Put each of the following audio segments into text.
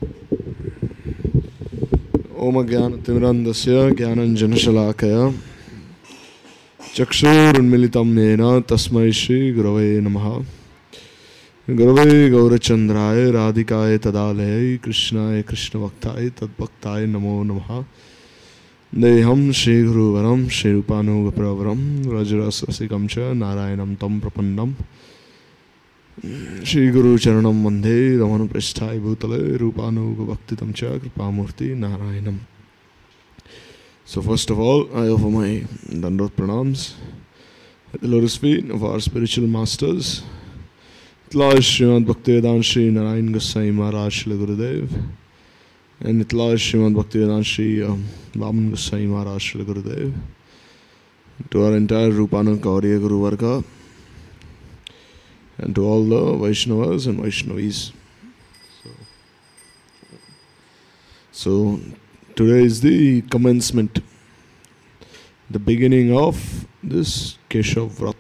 ओम ज्ञानतिमिरन्धस्य ज्ञानञ्जनशलाकया चक्षुरुन्मिलितं येन तस्मै श्रीगुरवे नमः। गुरवे गौरचन्द्राय राधिकाय तदालये कृष्णाय कृष्णभक्ताय तद्भक्ताय नमो नमः। देहं श्रीगुरुवरं श्रीरूपानुगप्रवरं व्रजरसरसिकं च नारायणं तं प्रपन्नं श्रीगुरुचरणं वन्दे रमणपृष्ठाय भूतले रूपानुगभक्तितं च कृपामूर्ति नारायणम्। So first of all, I offer my Dandot Pranams at the lotus feet of our spiritual masters, Itlaj Srimad Bhaktivedanta Shri Narayan Goswami Maharaj Shri Gurudev, and Itlaj Srimad Bhaktivedanta Shri Vaman Goswami Maharaj Shri Gurudev, to our entire Rupana Gauriya Guru Varga, and to all the Vaishnavas and Vaishnavis. So today is the commencement, the beginning of this Keshav Vrat.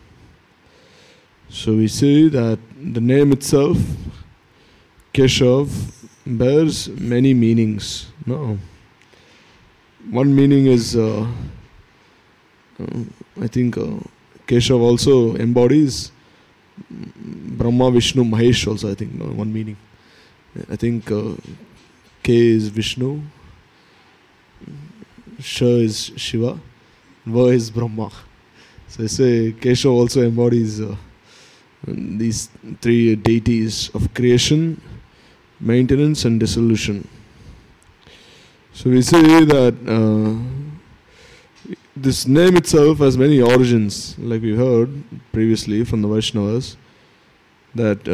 So we say that the name itself, Keshav, bears many meanings. No, one meaning is, I think Keshav also embodies Brahma, Vishnu, Mahesh also, I think, no, one meaning. I think K is Vishnu, Sha is Shiva, Va is Brahma. So I say Keshav also embodies these three deities of creation, maintenance and dissolution. So we say that this name itself has many origins, like we heard previously from the Vaishnavas, that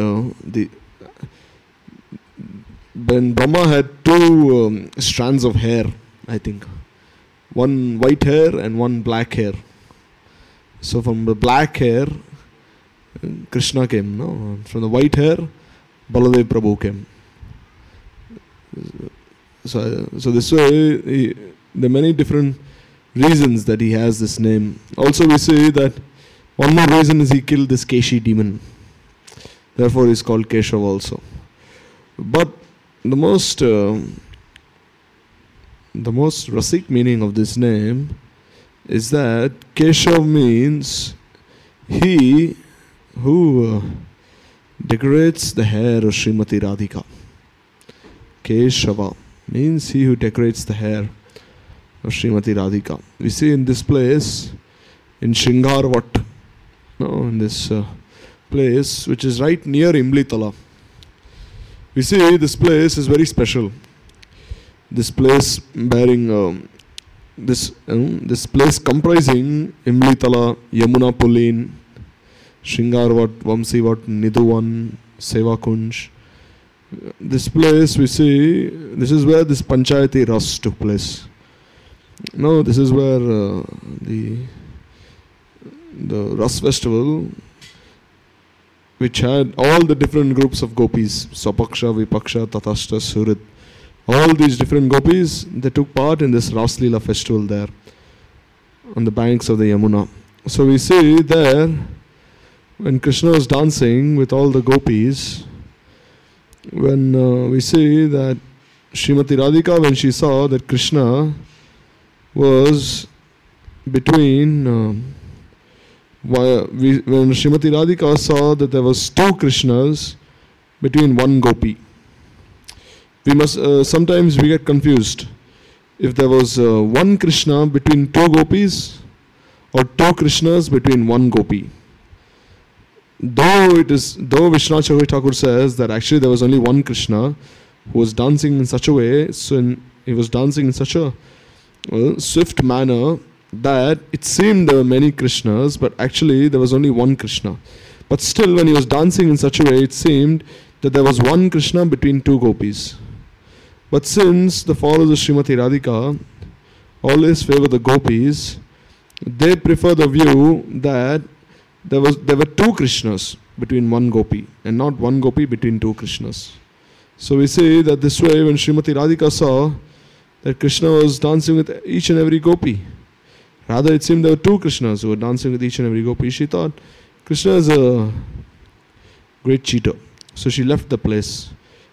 when Brahma had two strands of hair, I think, one white hair and one black hair. So from the black hair, Krishna came, no? From the white hair, Baladev Prabhu came. So this way, there are many different reasons that he has this name. Also we say that one more reason is he killed this Keshi demon. Therefore he is called Keshav also. But the most Rasik meaning of this name is that Keshav means he who decorates the hair of Srimati Radhika. Keshava means he who decorates the hair of Srimati Radhika. We see in this place, in Shringarvat, in this place which is right near Imlitala. We see this place is very special. This place bearing this place comprising Imlitala, Yamuna Pulin, Shringarvat, Vamsivat, Nidhuvan, Sevakunj. This place we see, this is where this Panchayati Ras took place. No, this is where the Ras festival, which had all the different groups of gopis, Swapaksha, Vipaksha, Tatashta, Surit, all these different gopis, they took part in this Ras Leela festival there, on the banks of the Yamuna. So we see there, when Krishna was dancing with all the gopis, when we see that Srimati Radhika, when she saw that Krishna was between, when Srimati Radhika saw that there was two Krishnas between one gopi. We must, sometimes we get confused if there was one Krishna between two gopis or two Krishnas between one gopi. Though Vishwanath Chakravarti Thakur says that actually there was only one Krishna who was dancing in such a way, so he was dancing in such a swift manner that it seemed there were many Krishnas, but actually there was only one Krishna. But still, when he was dancing in such a way, it seemed that there was one Krishna between two gopis. But since the followers of Srimati Radhika always favor the gopis, they prefer the view that there were two Krishnas between one gopi and not one gopi between two Krishnas. So we say that this way, when Srimati Radhika saw that Krishna was dancing with each and every gopi, rather it seemed there were two Krishnas who were dancing with each and every gopi, she thought Krishna is a great cheater. So she left the place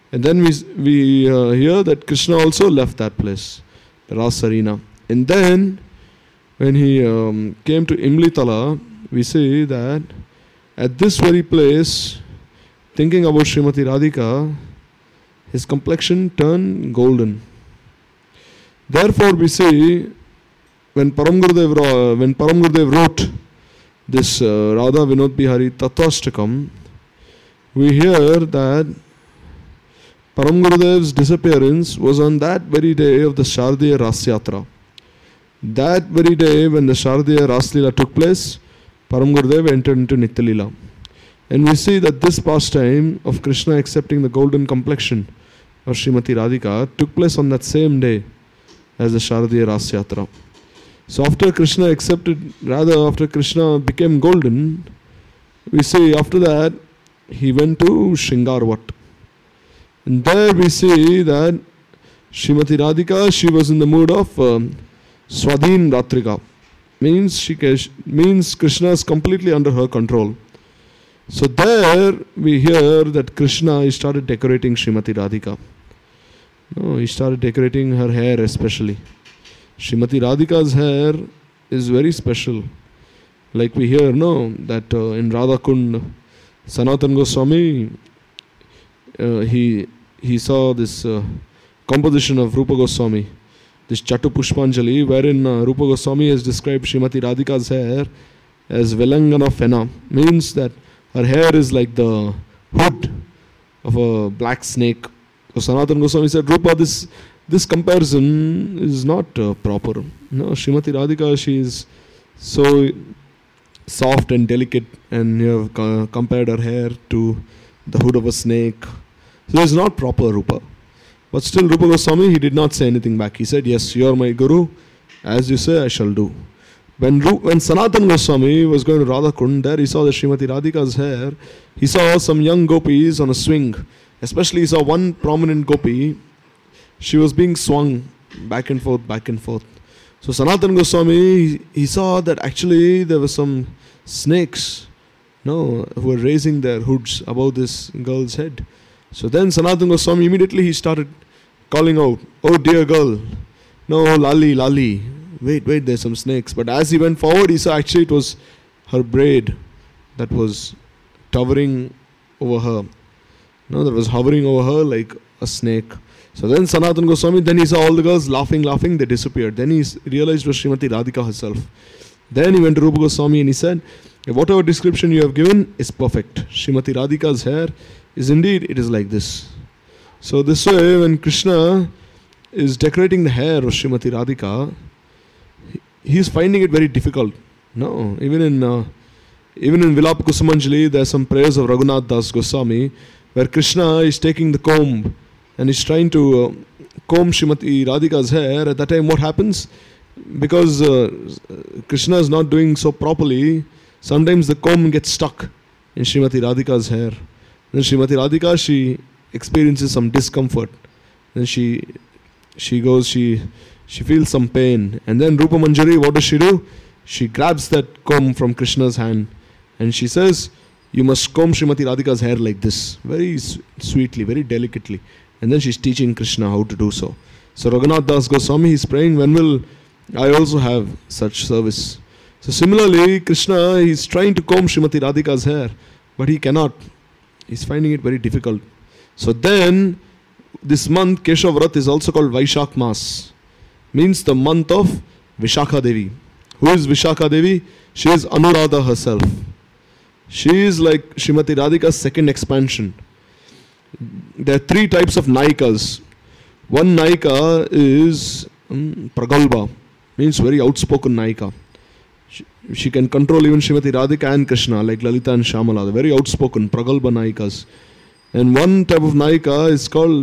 And then we hear that Krishna also left that place, the Ras arena. And then when he came to Imlitala, we see that at this very place, thinking about Srimati Radhika, his complexion turned golden. Therefore, we see when Param Gurudev wrote this Radha Vinod Bihari Tattvashtakam, we hear that Param Gurudev's disappearance was on that very day of the Shardiya Rasyatra. That very day when the Shardiya Raslila took place, Param Gurudev entered into Nityalila. And we see that this pastime of Krishna accepting the golden complexion of Srimati Radhika took place on that same day as the Shardiya Rasyatra. So after Krishna became golden, we see after that he went to Shringarvat. And there we see that Srimati Radhika, she was in the mood of Swadhin Ratrika. Means Krishna is completely under her control. So there we hear that Krishna, he started decorating Srimati Radhika. No, he started decorating her hair especially. Srimati Radhika's hair is very special. Like we hear, that in Radha Kund, Sanatan Goswami, he saw this composition of Rupa Goswami, this Chatu Pushpanjali, wherein Rupa Goswami has described Srimati Radhika's hair as Velangana Fena. Means that her hair is like the hood of a black snake. So Sanatan Goswami said, Rupa, this comparison is not proper. No, Srimati Radhika, she is so soft and delicate, and you have compared her hair to the hood of a snake. So it's not proper, Rupa. But still Rupa Goswami, he did not say anything back. He said, yes, you are my Guru. As you say, I shall do. When Sanatan Goswami was going to Radha Kund, there he saw the Srimati Radhika's hair. He saw some young gopis on a swing. Especially he saw one prominent gopi. She was being swung back and forth, back and forth. So Sanatan Goswami, he saw that actually there were some snakes, who were raising their hoods above this girl's head. So then Sanatan Goswami, immediately he started calling out, oh dear girl, no, Lali, Lali, wait, there's some snakes. But as he went forward, he saw actually it was her braid that was towering over her. That was hovering over her like a snake. So then Sanatan Goswami, then he saw all the girls laughing, they disappeared. Then he realized it was Srimati Radhika herself. Then he went to Rupa Goswami and he said, whatever description you have given is perfect. Srimati Radhika's hair is indeed, it is like this. So this way, when Krishna is decorating the hair of Srimati Radhika, he is finding it very difficult. No, even in Vilapa Kusumanjali, there are some prayers of Raghunath Das Goswami, where Krishna is taking the comb and is trying to comb Srimati Radhika's hair. At that time, what happens? Because Krishna is not doing so properly, sometimes the comb gets stuck in Srimati Radhika's hair. Then Srimati Radhika, she experiences some discomfort. Then she feels some pain. And then Rupa Manjari, what does she do? She grabs that comb from Krishna's hand and she says, you must comb Srimati Radhika's hair like this, very sweetly, very delicately. And then she's teaching Krishna how to do so. So Raghunath Das Goswami is praying, when will I also have such service? So similarly, Krishna is trying to comb Srimati Radhika's hair, but he cannot. He's finding it very difficult. So then, this month, Keshav Vrat is also called Vaishak Mas. Means the month of Vishakha Devi. Who is Vishakha Devi? She is Anuradha herself. She is like Srimati Radhika's second expansion. There are three types of Naikas. One Naika is Pragalbha. Means very outspoken Naika. She can control even Srimati Radhika and Krishna, like Lalita and Shyamala. They're very outspoken, Pragalbha Naikas. And one type of Naika is called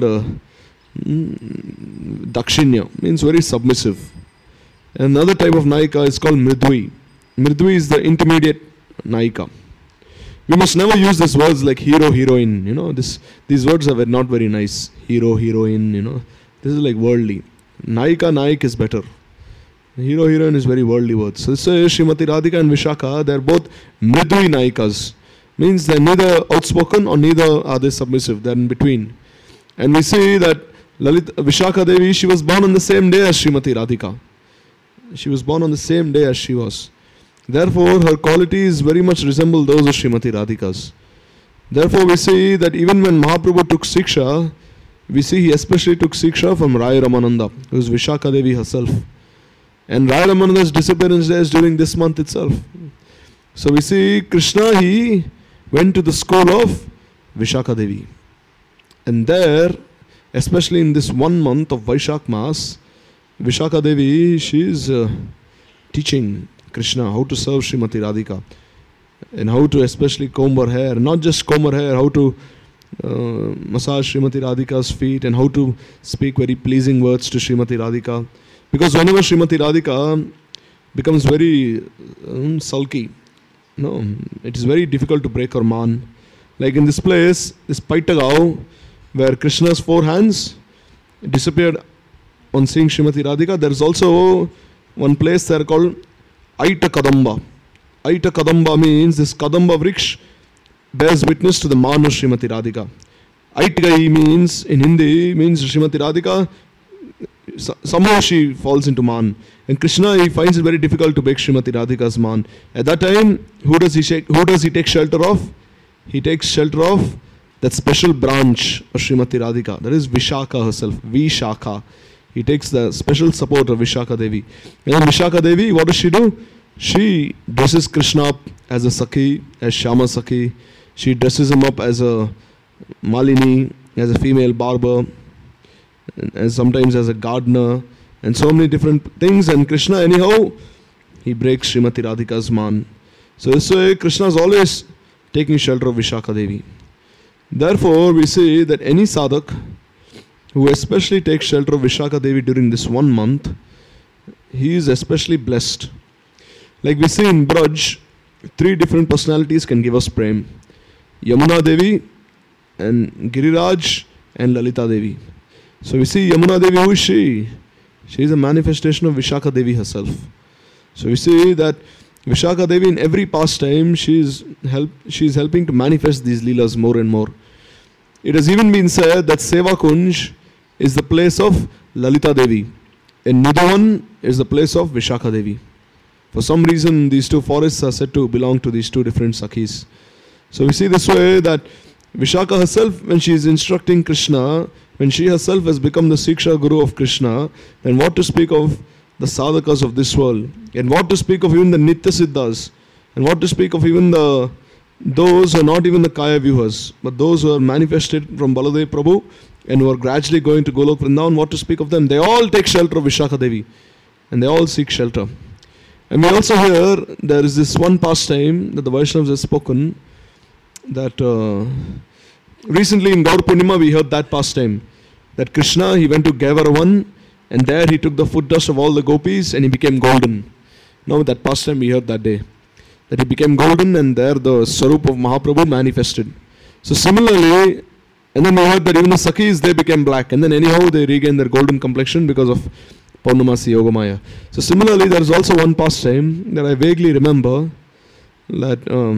Dakshinya, means very submissive. Another type of Naika is called Mridvi. Mridvi is the intermediate Naika. We must never use these words like hero, heroine. These words are not very nice. Hero, heroine, This is like worldly. Naika, Naik is better. Hero, heroine is very worldly words. So this is Srimati Radhika and Vishakha, they're both Mridvi Naikas. Means they're neither outspoken or neither are they submissive. They're in between. And we see that Vishakha Devi, she was born on the same day as Srimati Radhika. She was born on the same day as she was. Therefore, her qualities very much resemble those of Srimati Radhika's. Therefore, we see that even when Mahaprabhu took Siksha, we see he especially took Siksha from Rai Ramananda, who is Vishakha Devi herself. And Rai Ramananda's disappearance day is during this month itself. So we see Krishna, he went to the school of Vishakha Devi. And there, especially in this 1 month of Vaishak Maas, Vishakha Devi, she is teaching Krishna how to serve Srimati Radhika and how to especially comb her hair. Not just comb her hair, how to massage Srimati Radhika's feet and how to speak very pleasing words to Srimati Radhika. Because whenever Srimati Radhika becomes very sulky, it is very difficult to break her man. Like in this place, this Paitagao, where Krishna's 4 hands disappeared on seeing Srimati Radhika, there is also one place there called Aita Kadamba. Aita Kadamba means this Kadamba Vriksh bears witness to the man of Srimati Radhika. Aitgai means, in Hindi, means Srimati Radhika, somehow she falls into man. And Krishna, he finds it very difficult to break Srimati Radhika's man. At that time, who does he take shelter of? He takes shelter of that special branch of Srimati Radhika. That is Vishakha herself, Vishakha. He takes the special support of Vishakha Devi. And Vishakha Devi, what does she do? She dresses Krishna up as a Sakhi, as Shama Sakhi. She dresses him up as a Malini, as a female barber, and sometimes as a gardener, and so many different things. And Krishna, anyhow, he breaks Srimati Radhika's man. So this way, Krishna is always taking shelter of Vishakha Devi. Therefore, we see that any sadhak who especially takes shelter of Vishakha Devi during this 1 month, he is especially blessed. Like we see in Braj, 3 different personalities can give us prem. Yamuna Devi and Giriraj and Lalita Devi. So we see Yamuna Devi, who is she? She is a manifestation of Vishakha Devi herself. So we see that Vishakha Devi in every pastime, she is helping to manifest these leelas more and more. It has even been said that Seva Kunj is the place of Lalita Devi and Nidhavan is the place of Vishakha Devi. For some reason, these 2 forests are said to belong to these 2 different Sakhis. So we see this way that Vishakha herself, when she is instructing Krishna, when she herself has become the Siksha Guru of Krishna, then what to speak of the sadhakas of this world, and what to speak of even the Nitya Siddhas, and what to speak of even those who are not even the Kaya viewers, but those who are manifested from Baladev Prabhu and who are gradually going to Golok Vrindavan, what to speak of them? They all take shelter of Vishakha Devi and they all seek shelter. And we also hear there is this one pastime that the Vaishnavas have spoken, that recently in Gaur Purnima we heard that pastime, that Krishna, he went to Gevaravan and there he took the foot dust of all the gopis and he became golden. Now that pastime we heard that day, that he became golden and there the Sarup of Mahaprabhu manifested. So similarly, and then we heard that even the Sakhis, they became black and then anyhow they regained their golden complexion because of Purnamasi Yogamaya. So similarly, there is also one pastime that I vaguely remember, that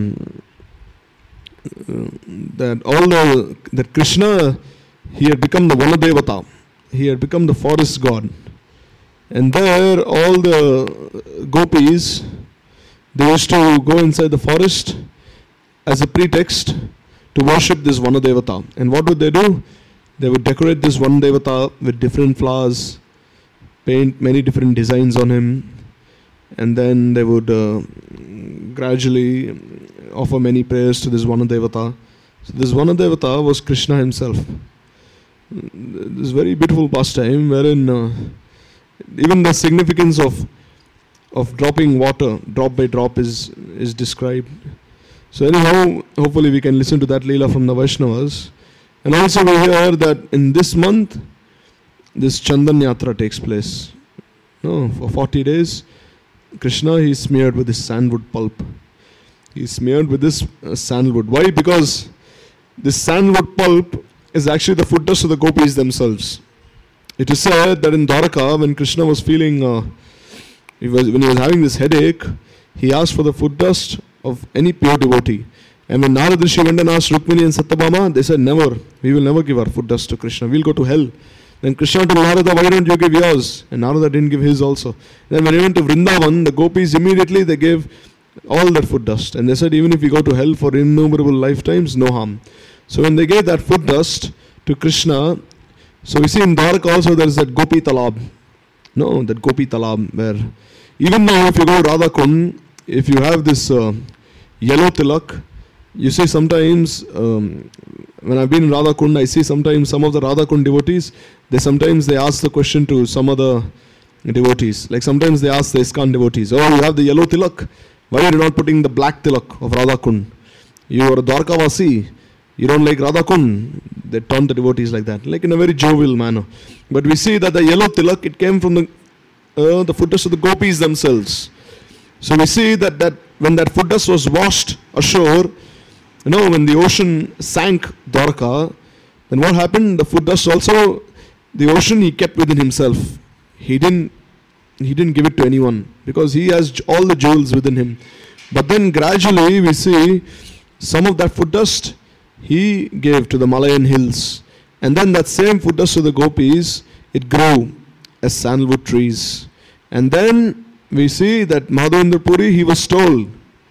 that Krishna, he had become the Vanadevata, he had become the forest god, and there all the gopis, they used to go inside the forest as a pretext to worship this Vanadevata. And what would they do? They would decorate this Vanadevata with different flowers, paint many different designs on him, and then they would gradually offer many prayers to this Vanadevata. So this Vanadevata was Krishna himself. This very beautiful pastime wherein even the significance of dropping water, drop by drop, is described. So anyhow, hopefully we can listen to that Leela from the Vaishnavas. And also we hear that in this month, this Chandan Yatra takes place. For 40 days, Krishna, he is smeared with this sandalwood pulp. He is smeared with this sandalwood. Why? Because this sandalwood pulp is actually the foot dust of the gopis themselves. It is said that in Dwaraka, when Krishna was feeling, when he was having this headache, he asked for the foot dust of any pure devotee. And when Narad Rishi went and asked Rukmini and Satyabhama, they said, never, we will never give our foot dust to Krishna, we'll go to hell. Then Krishna told Narada, why don't you give yours? And Narada didn't give his also. Then when he went to Vrindavan, the gopis immediately they gave all that foot dust. And they said, even if we go to hell for innumerable lifetimes, no harm. So when they gave that foot dust to Krishna, so we see in Dwarka also there is that Gopi Talab. No, that Gopi Talab, where even now if you go to Radha Kund, if you have this yellow tilak, you see sometimes, when I've been in Radha Kund, I see sometimes some of the Radha Kund devotees, sometimes they ask the question to some other devotees. Like sometimes they ask the ISKCON devotees, oh, you have the yellow tilak, why are you not putting the black tilak of Radha Kund? You are a Dwarkavasi, you don't like Radha Kund. They taunt the devotees like that, like in a very jovial manner. But we see that the yellow tilak, it came from the foot dust of the gopis themselves. So we see that when that foot dust was washed ashore, when the ocean sank Dwarka, then what happened? The foot dust also, the ocean he kept within himself. He didn't give it to anyone because he has all the jewels within him. But then gradually we see some of that foot dust he gave to the Malayan hills. And then that same foot dust to the gopis, it grew as sandalwood trees. And then we see that Madhavendra Puri, he was told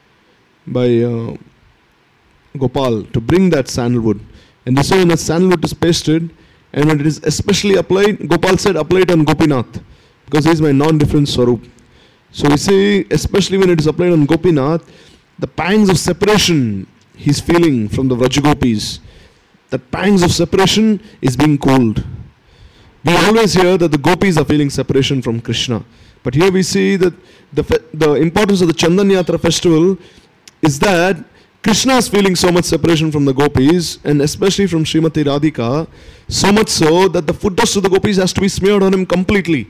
by Gopal to bring that sandalwood. And this way when the sandalwood is pasted, and when it is especially applied, Gopal said, apply it on Gopinath, because he is my non-different Swarup. So we see, especially when it is applied on Gopinath, the pangs of separation he is feeling from the Vrajagopis. The pangs of separation is being cooled. We always hear that the gopis are feeling separation from Krishna. But here we see that the importance of the Chandan Yatra festival is that Krishna is feeling so much separation from the gopis, and especially from Srimati Radhika, so much so that the foot dust of the gopis has to be smeared on him completely.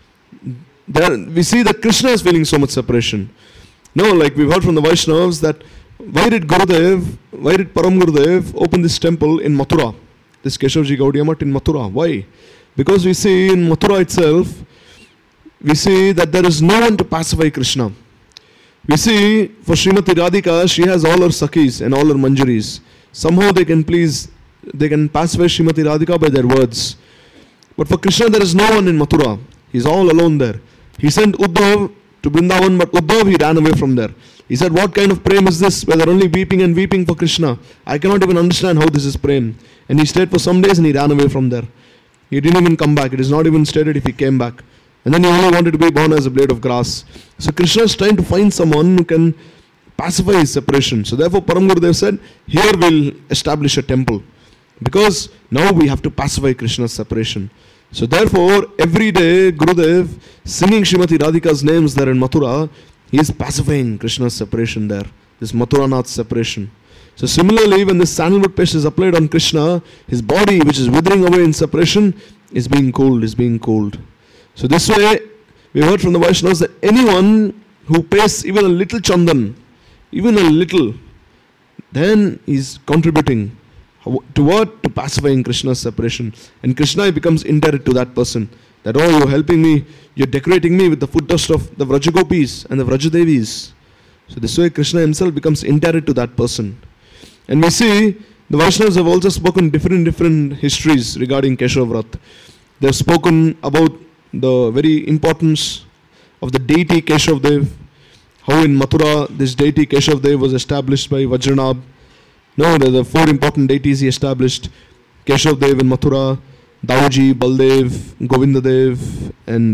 There we see that Krishna is feeling so much separation. No, like we've heard from the Vaishnavas that why did Param Gurudev open this temple in Mathura, this Keshavji Gaudiya Math in Mathura? Why? Because we see in Mathura itself, we see that there is no one to pacify Krishna. We see for Srimati Radhika, she has all her Sakhis and all her Manjaris. Somehow they can pacify Srimati Radhika by their words. But for Krishna there is no one in Mathura. He is all alone there. He sent Uddhav to Vrindavan, but Uddhav he ran away from there. He said, what kind of prem is this, where they are only weeping and weeping for Krishna? I cannot even understand how this is prem. And he stayed for some days and he ran away from there. He didn't even come back. It is not even stated if he came back. And then he only wanted to be born as a blade of grass. So Krishna is trying to find someone who can pacify his separation. So therefore Param Gurudev said, here we'll establish a temple. Because now we have to pacify Krishna's separation. So therefore, every day Gurudev singing Srimati Radhika's names there in Mathura, he is pacifying Krishna's separation there. This Mathuranath separation. So similarly, when this sandalwood paste is applied on Krishna, his body which is withering away in separation is being cooled, So this way, we heard from the Vaishnavas that anyone who pastes even a little chandan, even a little, then is contributing to what? To pacifying Krishna's separation. And Krishna becomes indebted to that person. That, oh, you're helping me, you're decorating me with the foot dust of the Vrajagopis and the Vrajadevis. So this way Krishna himself becomes indebted to that person. And we see the Vaishnavas have also spoken different histories regarding Keshav Vrat. They have spoken about the very importance of the deity Keshav Dev, how in Mathura this deity Keshav Dev was established by Vajranabh. No, the four important deities he established: Keshav Dev in Mathura, Dauji, Baldev, Govinda Dev, and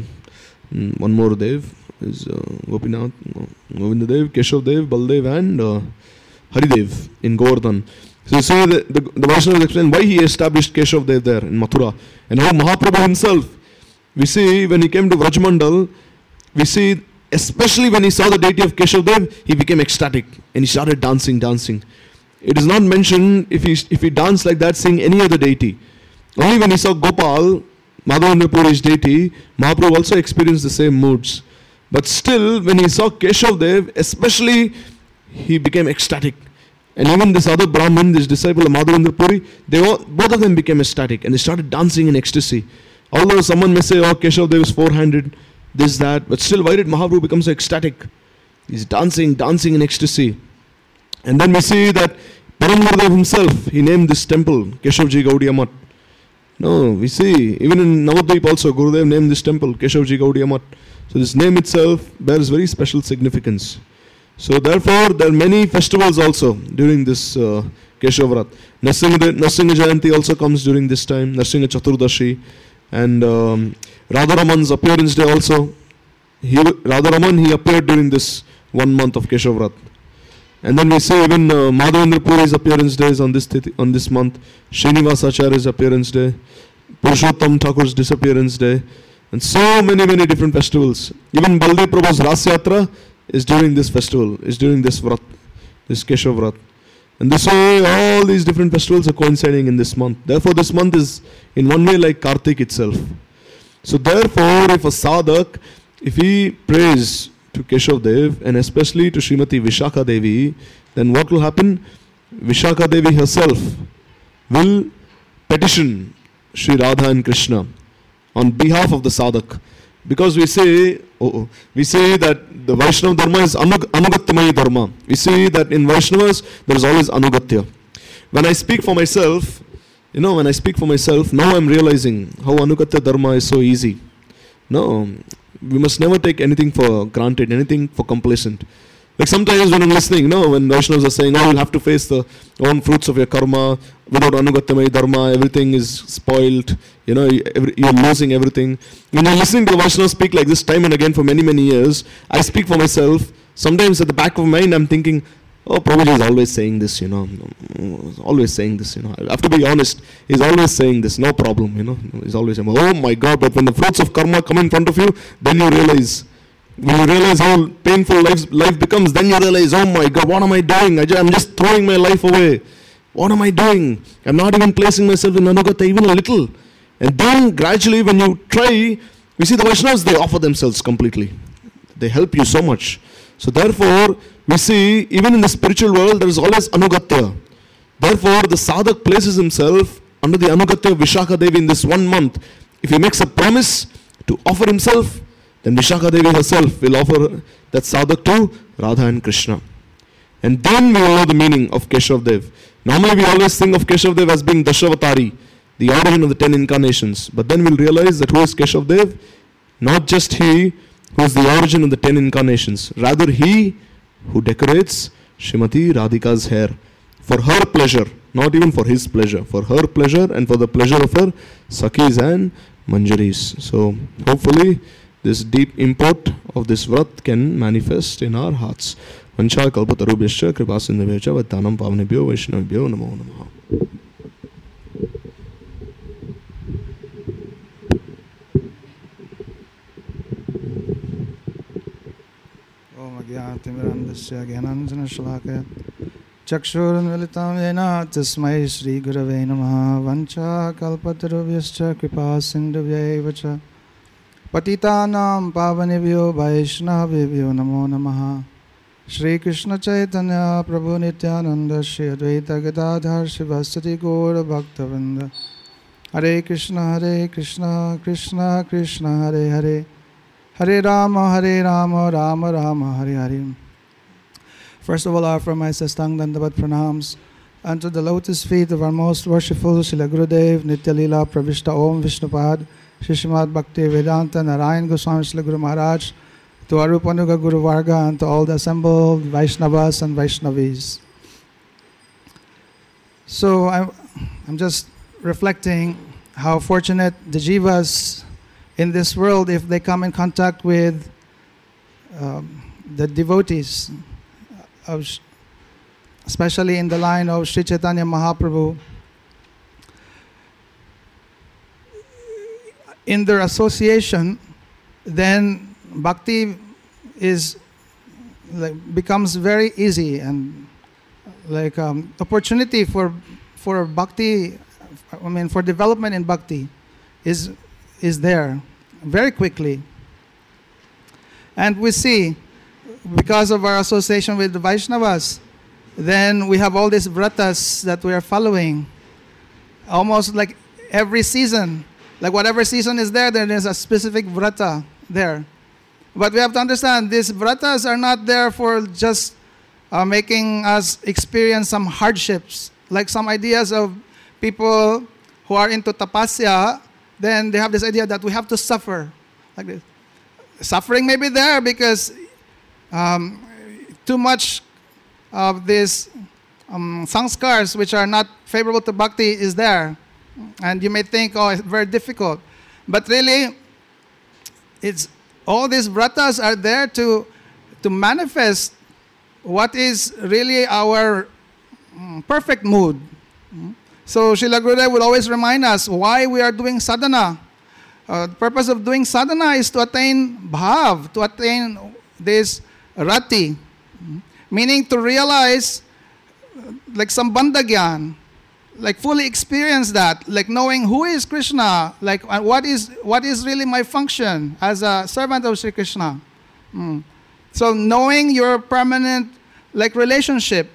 one more Dev is Gopinath, Govinda Dev, Keshav Dev, Baldev, and Haridev in Govardhan. So the Vaishnavas explain why he established Keshav Dev there in Mathura, and how Mahaprabhu himself, we see when he came to Vrajmandal, we see especially when he saw the deity of Keshav Dev, he became ecstatic and he started dancing. It is not mentioned if he danced like that, seeing any other deity. Only when he saw Gopal, Madhavendra Puri's deity, Mahaprabhu also experienced the same moods. But still, when he saw Keshav Dev, especially, he became ecstatic. And even this other Brahmin, this disciple of Madhavendra Puri, both of them became ecstatic and they started dancing in ecstasy. Although someone may say, oh, Keshav Dev is four-handed, this, that, but still, why did Mahaprabhu become so ecstatic? He's dancing in ecstasy. And then we see that Param Gurudev himself, he named this temple Keshavji Gaudiya Math. No, we see even in Navadvip also Gurudev named this temple Keshavji Gaudiya Math. So this name itself bears very special significance. So therefore there are many festivals also during this Keshav Vrat. Narsingha Jayanti also comes during this time, Narsingha Chaturdashi, and Radharaman's appearance day also. Radharaman, he appeared during this 1 month of Keshav Vrat. And then we see even Madhavendra Puri's appearance day is on this month, Srinivas Acharya's appearance day, Purushottam Thakur's disappearance day, and so many different festivals. Even Baldev Prabhu's Ras Yatra is during this festival, is during this Vrat, this Keshav Vrat. And this way all these different festivals are coinciding in this month. Therefore this month is in one way like Kartik itself. So therefore if a sadhak, if he prays to Keshav Dev and especially to Srimati Vishakha Devi, then what will happen? Vishakha Devi herself will petition Sri Radha and Krishna on behalf of the sadhak. Because we say that the Vaishnava Dharma is Anugatyamayi Dharma. We see that in Vaishnavas there is always Anugatya. When I speak for myself, now I'm realizing how Anugatya Dharma is so easy. No, we must never take anything for granted, anything for complacent. Like sometimes when I'm listening, when Vaishnavas are saying, you'll have to face the own fruits of your karma, without Anugatyamayi Dharma, everything is spoiled, you're losing everything. When you're listening to the Vaishnavas speak like this time and again for many years, I speak for myself. Sometimes at the back of my mind, I'm thinking, Prabhuji is always saying this, always saying this, I have to be honest, he's always saying this, no problem, he's always saying, oh my God, but when the fruits of karma come in front of you, then you realize. When you realize how painful life becomes, then you realize, oh my God, what am I doing? I'm just throwing my life away. What am I doing? I'm not even placing myself in Anugatya even a little. And then gradually when you try, we see the Vaishnavas, they offer themselves completely. They help you so much. So therefore, we see even in the spiritual world, there is always Anugatya. Therefore, the sadhak places himself under the Anugatya of Vishakha Devi in this 1 month. If he makes a promise to offer himself, then Vishakha Devi herself will offer that sadhak to Radha and Krishna. And then we will know the meaning of Keshav Dev. Normally we always think of Keshav Dev as being Dashavatari, the origin of the 10 incarnations. But then we'll realize that who is Keshav Dev? Not just he who is the origin of the 10 incarnations. Rather he who decorates Srimati Radhika's hair for her pleasure, not even for his pleasure, for her pleasure and for the pleasure of her Sakhis and Manjaris. So hopefully this deep import of this vrat can manifest in our hearts. Vancha kalpatarubhyascha kripasindhubhyacha vaddhanam pavanebhyo vaishnavibhyo namo namaha. Om Agyanatimirandasya Gyananjana Shalakaya Chakshurunvilitam Yena Tasmai Shri Gurave Namaha. Vancha kalpatarubhyascha kripasindhubhyacha Patitanam pavanebhyo vaishnavibhyo namo namaha. Shri Krishna Chaitanya Prabhu Nityananda Shri Advaita Gadadhar Shivasati Gaura Bhaktavinda. Hare Krishna Krishna Krishna Hare Hare, Hare Rama Rama Rama Hare Hare. First of all, I offer my sastang dandavat pranams unto the lotus feet of our most worshipful Srila Gurudev Nitya Leela Pravishta Om Vishnupad Shri Srimad Bhakti Vedanta Narayan Goswami Srila Guru Maharaj, to Arupanuga Guru Varga, and to all the assembled Vaishnavas and Vaishnavis. So I'm just reflecting how fortunate the jivas in this world if they come in contact with the devotees, especially in the line of Sri Chaitanya Mahaprabhu. In their association, then bhakti becomes very easy, and like opportunity for bhakti, for development in bhakti is there very quickly. And we see, because of our association with the Vaishnavas, then we have all these vratas that we are following, almost like every season. Like whatever season is there, then there's a specific vrata there. But we have to understand, these vratas are not there for just making us experience some hardships, like some ideas of people who are into tapasya. Then they have this idea that we have to suffer, like this. Suffering may be there because too much of these sanskars, which are not favorable to bhakti, is there. And you may think, oh, it's very difficult. But really, it's all these vratas are there to manifest what is really our perfect mood. So Srila Gurudev will always remind us why we are doing sadhana. The purpose of doing sadhana is to attain bhav, to attain this rati, meaning to realize like sambandha gyan, like fully experience that, like knowing who is Krishna, like what is really my function as a servant of Sri Krishna. So knowing your permanent like relationship.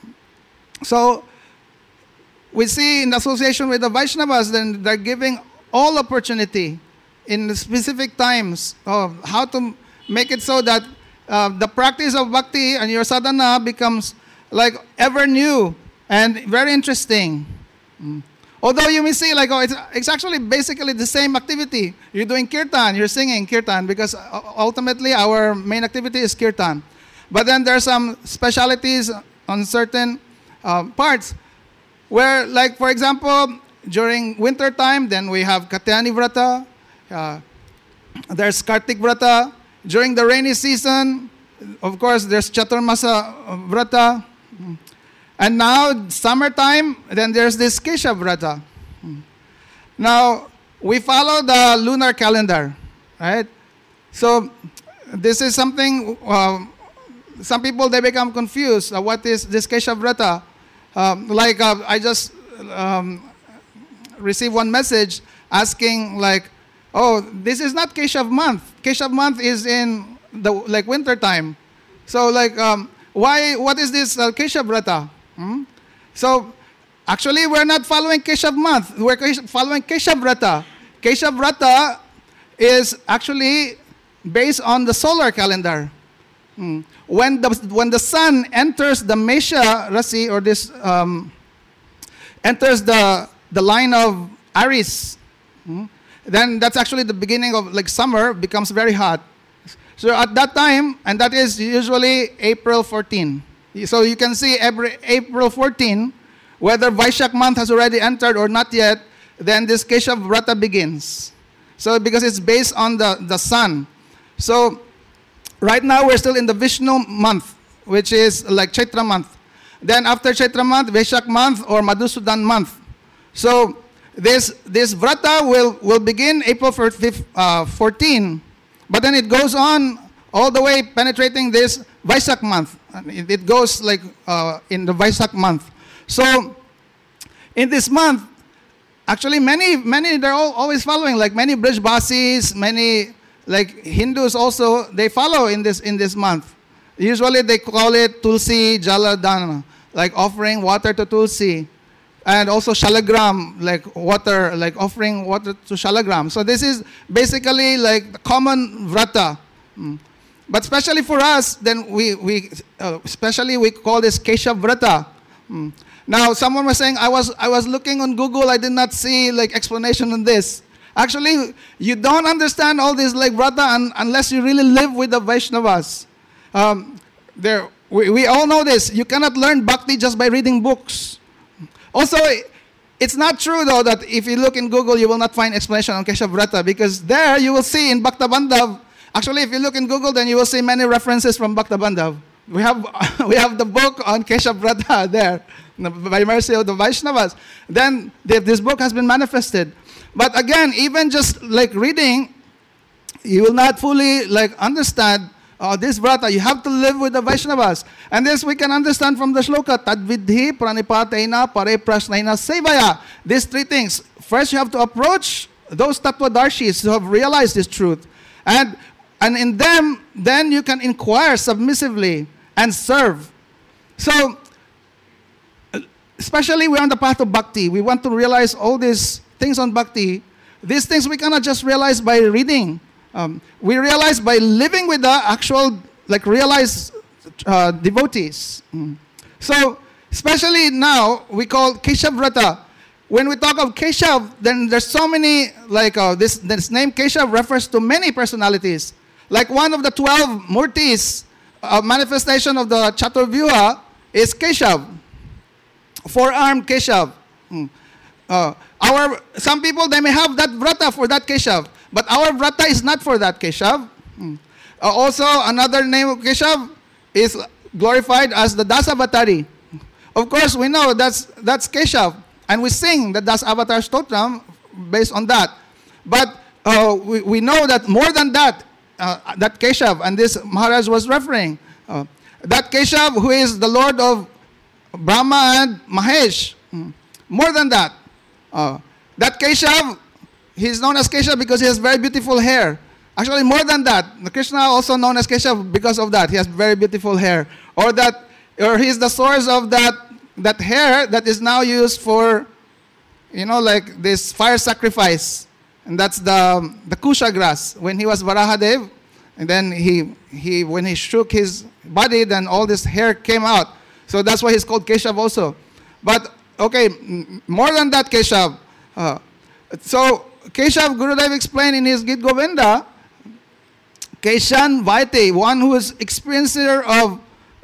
So we see in association with the Vaishnavas, then they're giving all opportunity in the specific times of how to make it so that the practice of bhakti and your sadhana becomes like ever new and very interesting. Although you may see like, oh, it's actually basically the same activity. You're doing kirtan, you're singing kirtan, because ultimately our main activity is kirtan. But then there are some specialities on certain parts where, like for example, during winter time, then we have Katyani Vrata, there's Kartik Vrata. During the rainy season, of course, there's Chaturmasa Vrata. And now, summertime, then there's this Kesha Vrata. Now, we follow the lunar calendar, right? So, this is something, some people, they become confused. What is this Kesha Vrata? I just received one message asking like, oh, this is not Keshav month. Keshav month is in the like winter time. So like, what is this Keshav Vrata? So actually we're not following Keshav month. We're following Keshav Vrata. Keshav Vrata is actually based on the solar calendar. When the sun enters the Mesha Rasi, or this enters the line of Aries, then that's actually the beginning of like summer becomes very hot. So at that time, and that is usually April 14. So you can see every April 14, whether Vaishak month has already entered or not yet, then this Keshav Vrata begins. So because it's based on the sun. So right now we're still in the Vishnu month, which is like Chaitra month. Then after Chaitra month, Vaishak month or Madhusudan month. So this Vrata will begin April 14, but then it goes on all the way penetrating this Vaishak month. It goes like in the Vaishak month. So in this month, actually many they're always following, like many Brijbasis, many like Hindus also, they follow in this month. Usually they call it Tulsi Jaladana, like offering water to Tulsi. And also Shalagram, like water, like offering water to Shalagram. So this is basically like the common Vrata. But especially for us, then we call this Keshav Vrata. Now someone was saying, I was looking on Google, I did not see like explanation on this. Actually, you don't understand all this like Vrata unless you really live with the Vaishnavas. We all know this. You cannot learn bhakti just by reading books. Also, it's not true though that if you look in Google, you will not find explanation on Keshav Vrata, because there you will see in Bhakta Bandhav. Actually, if you look in Google, then you will see many references from Bhakta Bandhav. We have the book on Keshav Vrata there, by mercy of the Vaishnavas. Then this book has been manifested. But again, even just like reading, you will not fully like understand this Vrata. You have to live with the Vaishnavas. And this we can understand from the shloka, Tadvidhi pranipateina pare prasnaina sevaya. These three things. First, you have to approach those Tattvadarshis who have realized this truth. And in them, then you can inquire submissively and serve. So, especially we're on the path of bhakti. We want to realize all these things on bhakti. These things we cannot just realize by reading. We realize by living with the actual, like realized devotees. So, especially now, we call Keshav Vrata. When we talk of Keshav, then there's so many, like this name Keshav refers to many personalities. Like one of the 12 murtis, manifestation of the Chaturvyuha is Keshav, four-armed Keshav. Some people, they may have that Vrata for that Keshav, but our Vrata is not for that Keshav. Also, another name of Keshav is glorified as the Dasavatari. Of course, we know that's Keshav, and we sing the Das Avatar Stotram based on that. But we know that more than that, that Keshav, and this Maharaj was referring, that Keshav who is the Lord of Brahma and Mahesh, more than that, that Keshav, he is known as Keshav because he has very beautiful hair. Actually, more than that, Krishna also known as Keshav because of that. He has very beautiful hair. Or he is the source of that hair that is now used for, like this fire sacrifice. And that's the Kusha grass. When he was Varahadev, and then when he shook his body, then all this hair came out. So that's why he's called Keshav also. But, okay, more than that Keshav. So, Keshav, Gurudev explained in his Git Govinda, Keshan Vaite, one who is experiencer of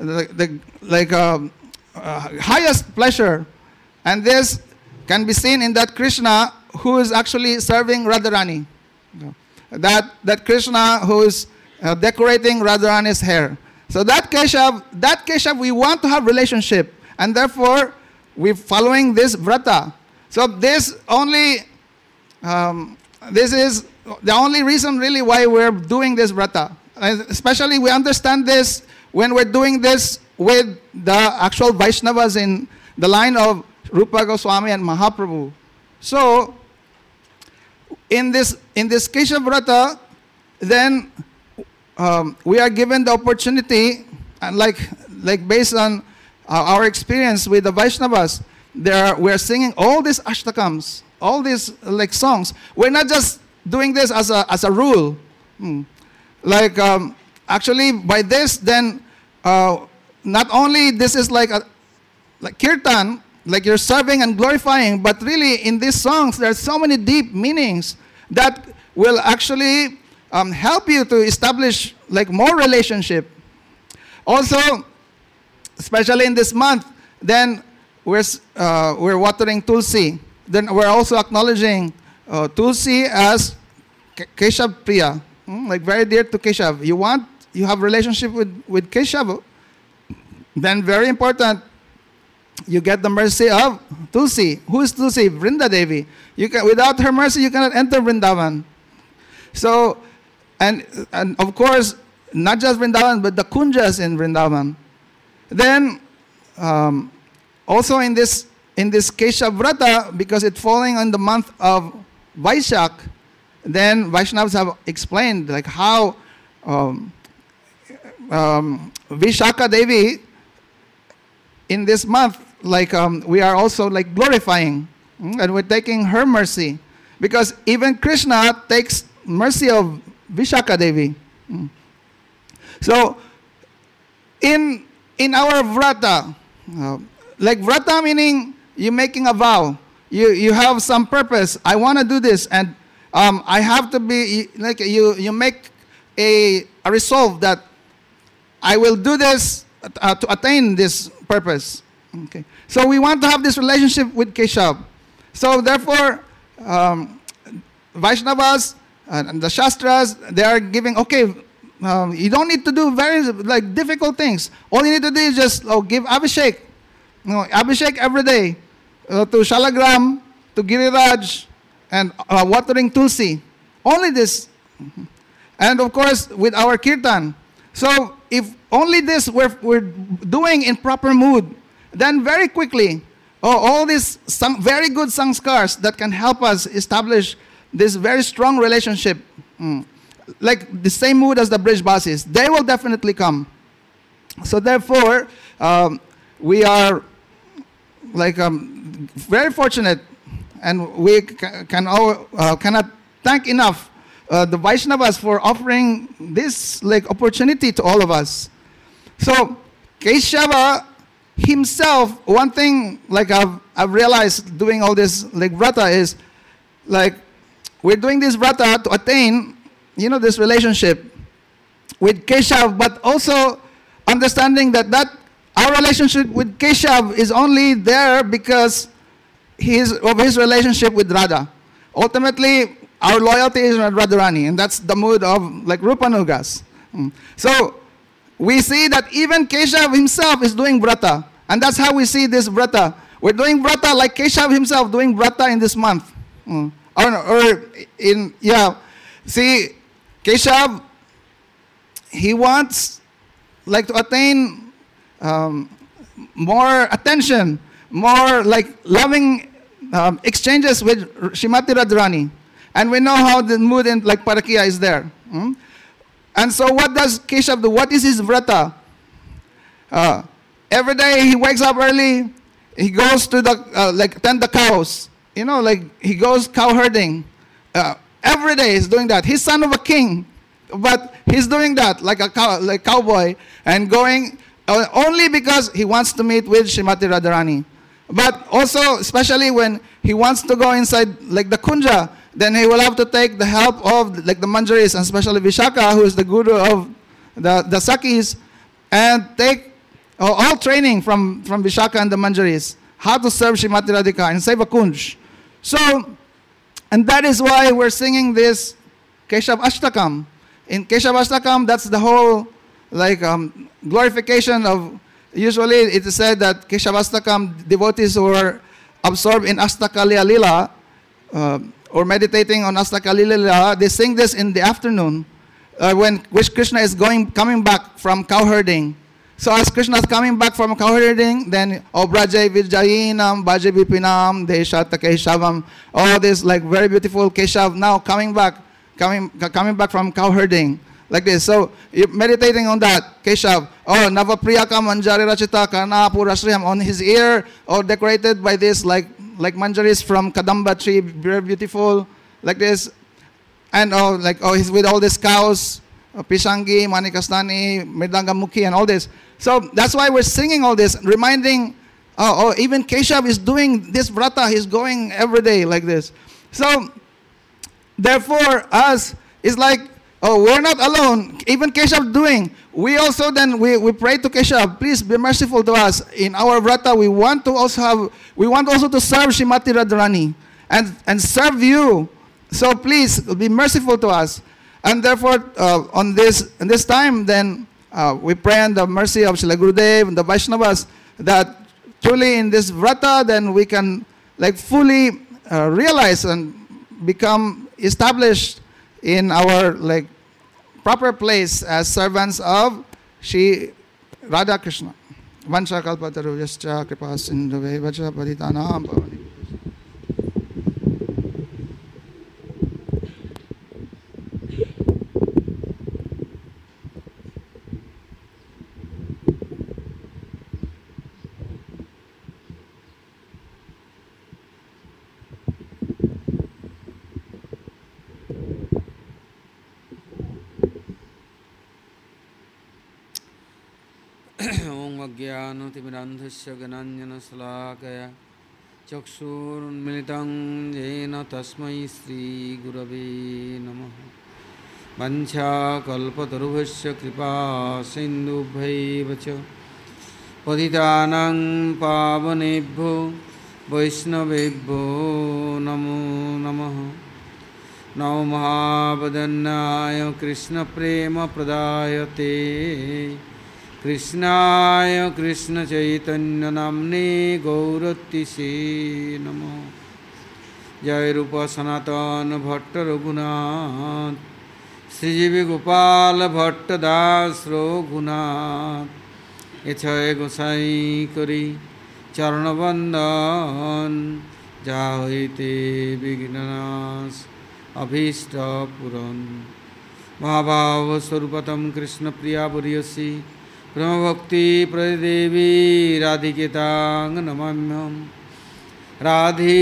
highest pleasure. And this can be seen in that Krishna who is actually serving Radharani. That Krishna who is decorating Radharani's hair. So that Keshav, we want to have relationship. And therefore, we're following this Vrata. So this is the only reason really why we're doing this Vrata. Especially we understand this when we're doing this with the actual Vaishnavas in the line of Rupa Goswami and Mahaprabhu. So, in this Keshav Vrata, then we are given the opportunity, and like based on our experience with the Vaishnavas, we are singing all these ashtakams, all these like songs. We're not just doing this as a rule. Actually, by this, then not only this is like kirtan, like you're serving and glorifying, but really in these songs there are so many deep meanings that will actually help you to establish like more relationship. Also, especially in this month, then we're watering Tulsi. Then we're also acknowledging Tulsi as Keshav Priya, like very dear to Keshav. You have relationship with Keshav, then very important, you get the mercy of Tulsi. Who is Tulsi? Vrinda Devi. Without her mercy, you cannot enter Vrindavan. So, and of course, not just Vrindavan, but the Kunjas in Vrindavan. Then, also in this Keshav Vrata, because it's falling on the month of Vaishak, then Vaishnavas have explained like how Vishaka Devi in this month, like we are also like glorifying, and we're taking her mercy, because even Krishna takes mercy of Vishaka Devi. So in our Vrata, like Vrata meaning you're making a vow, you have some purpose. I want to do this, and I have to be like you make a resolve that I will do this to attain this purpose. Okay. So we want to have this relationship with Keshav. So therefore, Vaishnavas and the Shastras, they are giving, okay, you don't need to do very like difficult things. All you need to do is just give Abhishek. Abhishek every day to Shalagram, to Giriraj, and watering Tulsi. Only this. And of course, with our Kirtan. So if only this we're doing in proper mood, then very quickly, all these very good sanskars that can help us establish this very strong relationship, like the same mood as the Brijbasis, they will definitely come. So therefore, we are like very fortunate, and we cannot thank enough the Vaishnavas for offering this like opportunity to all of us. So Keshava himself, one thing like I've realized doing all this like vrata is like we're doing this vrata to attain, this relationship with Keshav, but also understanding that our relationship with Keshav is only there because of his relationship with Radha. Ultimately, our loyalty is Radharani, and that's the mood of like Rupanugas. So we see that even Keshav himself is doing vrata, and that's how we see this vrata. We're doing vrata like Keshav himself doing vrata in this month. See, Keshav, he wants like to attain more attention, more like loving exchanges with Srimati Radharani. And we know how the mood in like Parakiya is there. And so what does Keshav do? What is his vrata? Every day he wakes up early, he goes to the, tend the cows. He goes cow herding. Every day he's doing that. He's son of a king, but he's doing that like a cowboy and going only because he wants to meet with Srimati Radharani. But also, especially when he wants to go inside like the kunja, then he will have to take the help of like the manjaris, and especially Vishaka, who is the guru of the Sakis, and take all training from Vishaka and the manjaris, how to serve Srimati Radhika and save a kunj. So, and that is why we're singing this Keshav Ashtakam. In Keshav Ashtakam, that's the whole like glorification of, usually it is said that Keshav Ashtakam, devotees who are absorbed in Astakaliya Lila, or meditating on Astakaliya Lila, they sing this in the afternoon when Krishna is coming back from cow herding. So as Krishna is coming back from cow herding, then Braje Vijayinam, Bhaje Vipinam, Deshat Keshavam, all this like very beautiful Keshav now coming back from cow herding. Like this. So you're meditating on that, Keshav. Navapriyaka Manjari Rachita Karna Purashriyam, on his ear, or decorated by this like manjaris from Kadamba tree, very beautiful, like this. And he's with all these cows, Pishangi, Manikastani, Mridanga and all this. So that's why we're singing all this, reminding, even Keshav is doing this vrata, he's going every day like this. So, therefore, us, is like, we're not alone. Even Keshav doing. We also then, we pray to Keshav, please be merciful to us. In our vrata, we want also to serve Srimati Radharani and serve you. So please, be merciful to us. And therefore, in this time, then, we pray on the mercy of Srila Gurudev and the Vaishnavas that truly in this vrata, then we can like fully realize and become established in our like proper place as servants of Shri Radha Krishna. Vancha kalpataru yascha kripa sindhuve vacha paritanam pavani. ज्ञानतिमिरान्धस्य ज्ञानाञ्जनशलाकया चक्षुरुन्मिलितं येन तस्मै श्रीगुरवे नमः। वञ्चाकल्पतरुभ्यश्च कृपा सिन्धुभ्यैव च पतितानां पावनेभ्यो वैष्णवेभ्यो नमो नमः। नमो महावदन्याय कृष्णप्रेमप्रदायते कृष्णाय कृष्णचैतन्यनाम्ने गौरतिसे नमः। जय रूप सनातन भट्ट रघुनाथ श्रीजीवी गोपाल भट्ट दास रघुनाथ एछय गोसाई करी चरणवंदन जा हईते विघ्ननाश अभीष्ट पूरन। महाभाव स्वरूपतम कृष्ण प्रिया बुरियसी ब्रह्मभक्ति प्रदेवी राधिकेतांग नमाम्यहम्। राधे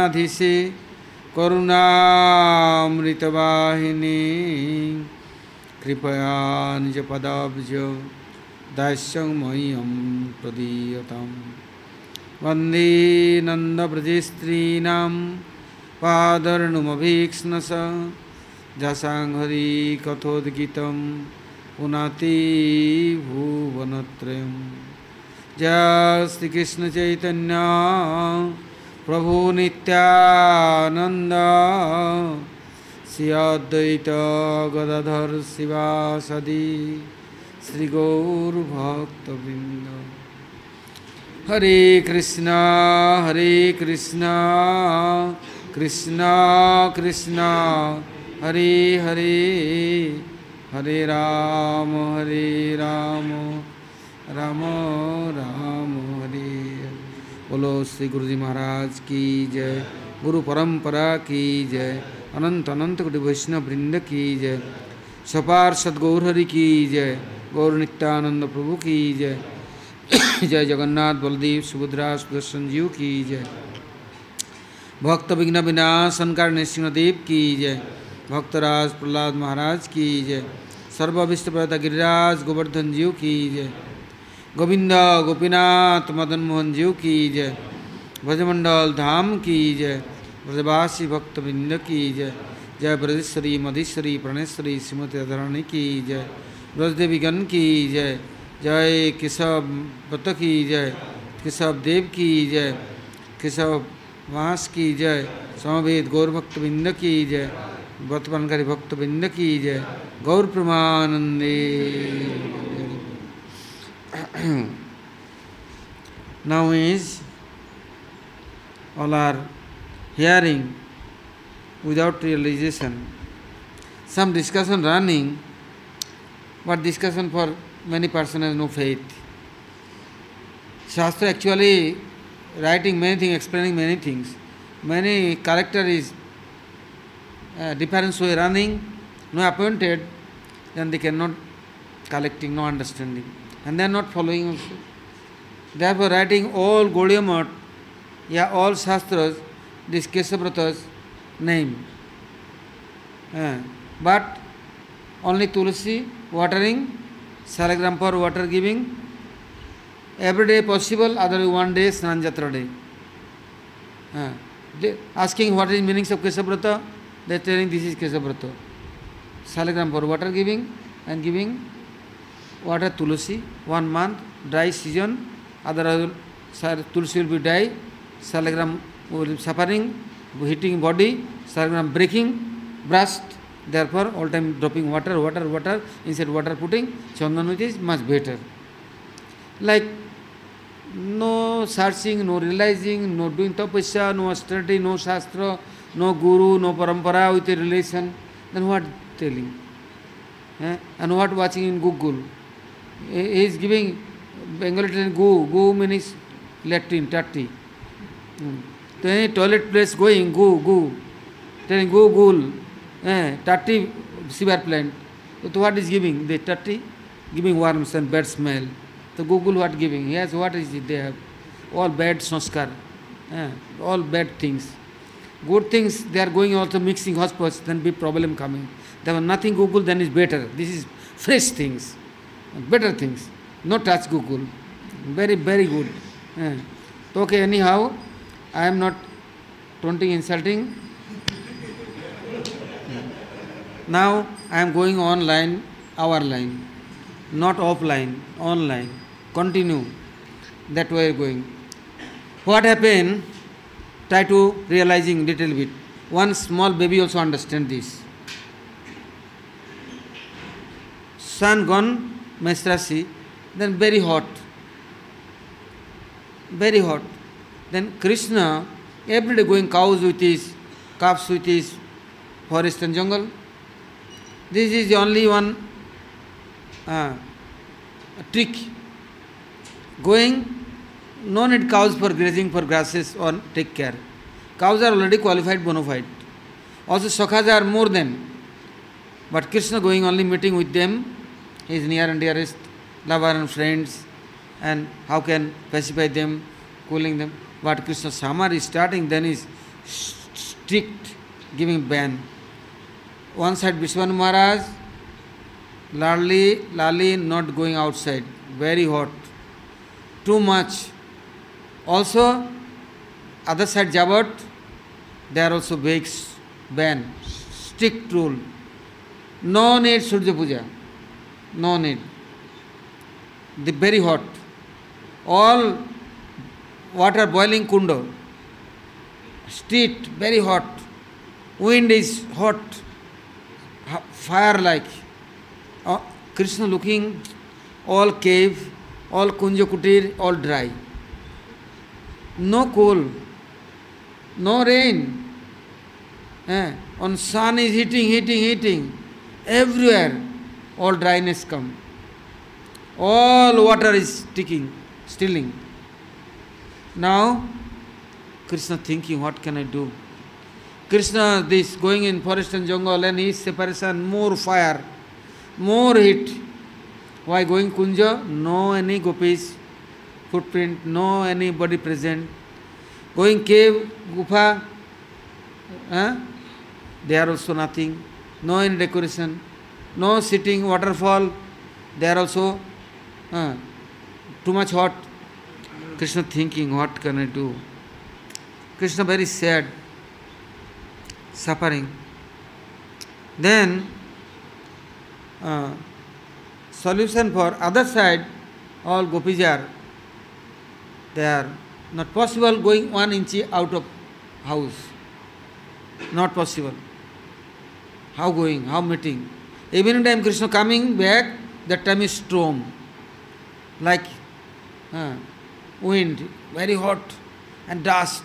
वृंदावनाधीशे करुणामृतवाहिनी कृपया निजपदाब्ज दास्यं मह्यं प्रदीयतां वन्दे नन्दव्रजस्त्रीणां पादर्णुमभीक्ष्णश जसाङ्घ्रि कथोद्गीतं पुनाति भुवनत्रयं जय श्रीकृष्ण चैतन्य प्रभु नित्यानंद श्री अद्वैत गदाधर शिवासदि श्री गौरभक्तवृंद। हरे कृष्णा कृष्णा कृष्णा हरे हरे, हरे राम राम राम हरे हरे। बोलो श्री गुरु जी महाराज की जय, गुरु परंपरा की जय, अनंत अनंत कोटि वैष्णव वृंद की जय, सपार सदगौर हरि की जय, गौर नित्यानंद प्रभु की जय, जय जगन्नाथ बलदेव सुभद्रा सुदर्शन जीव की जय, भक्त विघ्न विनाशन कारणे सिंहदेव की जय, भक्तराज प्रहलाद महाराज की जय, सर्वविष्ट प्रदाता गिरिराज गोवर्धन जीव की जय, गोविंद गोपीनाथ मदन मोहन जीव की जय, ब्रजमंडल धाम की जय, ब्रजवासी भक्तवृंद की जय, जय ब्रजेश्वरी मधेश्वरी प्रणेश्वरी श्रीमती राधारानी की जय, ब्रजदेवीगण की जय, जय केशव व्रत की जय, केशव देव की जय, केशव वास की जय, समवेत गौर भक्तवृंद की जय, व्रतपालनकारी भक्तवृंद की जय, गौर प्रेमानंदे। Now is all are hearing without realization. Some discussion running, but discussion for many persons has no faith. Shastra actually writing many things, explaining many things. Many character is different way running, no appointed, then they cannot collecting, no understanding. And they are not following also. Therefore writing all Gaudiya Math, yeah, all Shastras, this Kesavrata's name. But only Tulsi, watering, salagram for water giving, every day possible, otherwise one day Snan Jatra day. Asking what is meanings of Kesavrata, they are telling this is Kesavrata. Salagram for water giving and giving water Tulsi, 1 month, dry season, otherwise Tulsi will be dry, salagram will be suffering, heating body, salagram breaking, burst, therefore all time dropping water, inside water putting, chandan which is much better. Like no searching, no realizing, no doing tapasya, no study, no shastra, no guru, no parampara with a relation, then what telling? And what watching in Google? He is giving Bengali telling go means latrine, tatti. To any toilet place going, go. Telling Google, tatti sewer plant. So what is giving? The tatti giving worms and bad smell. So Google what giving? Yes, what is it? They have all bad sanskar, all bad things. Good things they are going also mixing hotspots, then be problem coming. There was nothing Google, then is better. This is fresh things, better things. No touch Google. Very, very good. Okay, anyhow, I am not taunting, insulting. Now I am going online, our line, not offline, online. Continue. That way going. What happened? Try to realizing little bit. One small baby also understand this. Sun gone, menstruation, then very hot. Very hot. Then Krishna every day going cows with his, calves with his forest and jungle. This is the only one trick. Going, no need cows for grazing for grasses or take care. Cows are already qualified bona fide. Also Sakhas are more than. But Krishna going only meeting with them, his near and dearest lover and friends, and how can pacify them, cooling them. But Krishna Samar is starting, then is strict, giving ban. One side Vishwanu Maharaj, Lali not going outside, very hot, too much. Also, other side Jabat, there also big ban, strict rule. No need Surya Puja, no need. The very hot. All water boiling kundo, street very hot, wind is hot, fire like. Krishna looking, all cave, all kunja kutir, all dry. No cool, no rain. On sun is heating. Everywhere, all dryness come. All water is stilling. Now, Krishna thinking, what can I do? Krishna, this going in forest and jungle and his separation, more fire, more heat. Why going Kunja? No any gopis footprint, no anybody present. Going cave, gufa, there also nothing. No any decoration, no sitting waterfall, there also too much hot. Krishna thinking, what can I do? Krishna very sad, suffering. Then solution for other side, all gopis are, they are not possible going 1 inch out of house. Not possible. How going? How meeting? Evening time Krishna coming back, that time is storm. Like wind, very hot, and dust.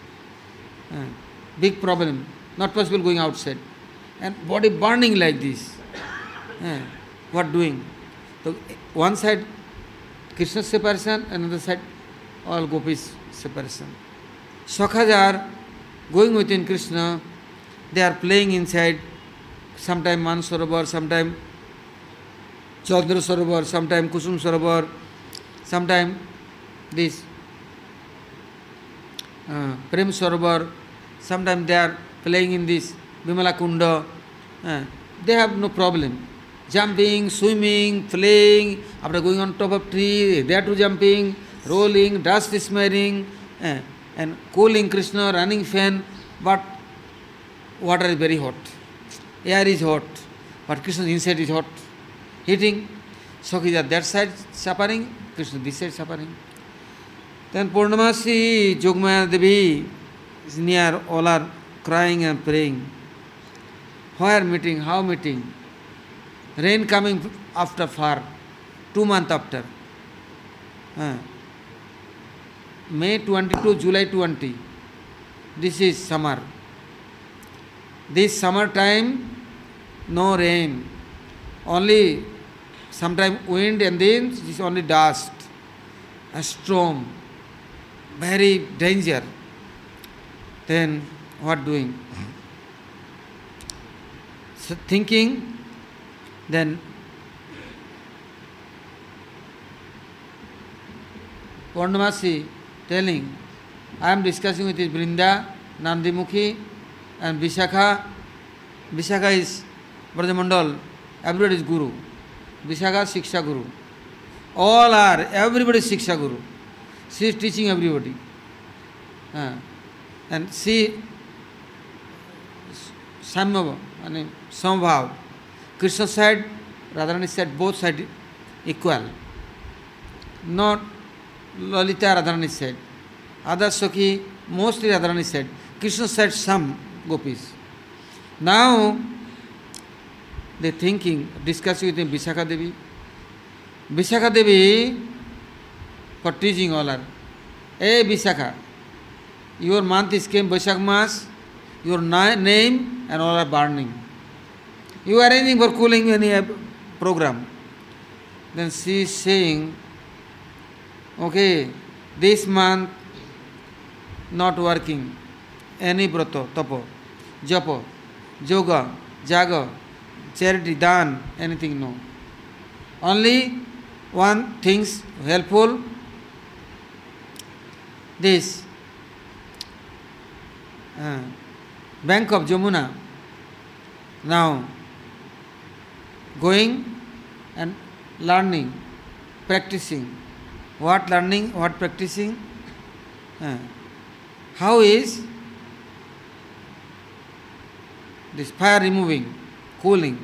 Big problem. Not possible going outside. And body burning like this. What doing? So one side Krishna separation, another side all gopis separation. Sakhas are going within Krishna, they are playing inside, sometime Mansarovar, sometime Chandra Sarovar, sometime Kusum Sarovar, sometime this Prem Sarovar, sometime they are playing in this Vimala Kunda. They have no problem. Jumping, swimming, playing, after going on top of tree, they are to jumping, rolling, dust smearing, and cooling Krishna, running fan, but water is very hot. Air is hot, but Krishna inside is hot, heating. Sakhis are that side suffering, Krishna this side suffering. Then Purnamasi, Jogmaya Devi is near, all are crying and praying. Where meeting? How meeting? Rain coming after far, 2 months after. May 22, July 20. This is summer. This summer time, no rain. Only sometime wind and then this only dust. A storm. Very danger. Then what doing? So thinking, then Purnamasi telling, I am discussing with his Brinda, Nandimukhi and Vishakha. Vishakha is Brajamandal, everybody is Guru. Vishakha Shiksha Guru. All are, everybody is Shiksha Guru. She is teaching everybody. And she, Sambhav. Krishna said, Radharani said, both sides equal. Not Lalita Radharani said. Other Sakhi, mostly Radharani said. Krishna said some gopis. Now, they thinking, discussing with him, Vishakha Devi. Vishakha Devi, for teaching all are, hey Vishakha, your month is came Vaishakh Mas, your name and all are burning. You are arranging for cooling any program. Then she is saying, okay, this month not working. Any brato, tapo, japo, yoga, jaga, charity, dan, anything no. Only one thing's helpful, this bank of Jamuna. Now, going and learning, practicing. What learning, what practicing? How is this fire removing, cooling?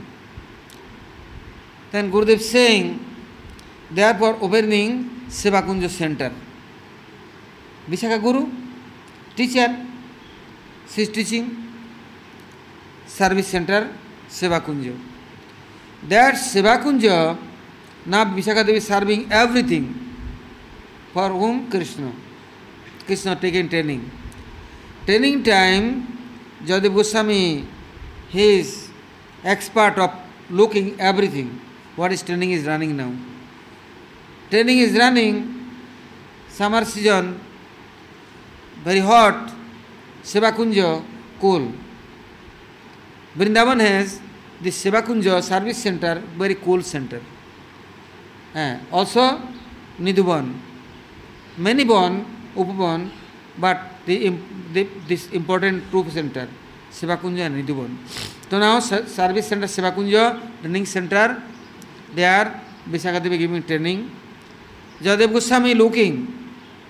Then Gurudev saying, therefore opening Sevakunja center. Vishakha Guru, teacher, she is teaching service center Sevakunja. That Sevakunja, now Vishakha Devi is serving everything. For whom? Krishna. Krishna taking training. Training time, Jayadev Goswami, he is expert of looking everything. What is training is running now? Training is running, summer season, very hot, Sevakunja, cool. Vrindavan has this Sevakunja service center, very cool center. Also, Nidhuban. Many born, Upaban, but this important troop center, Sevakunja and Nidhuban. So now service center Sevakunja, training center, they are Vishakha Devi giving training. Jayadev Goswami looking.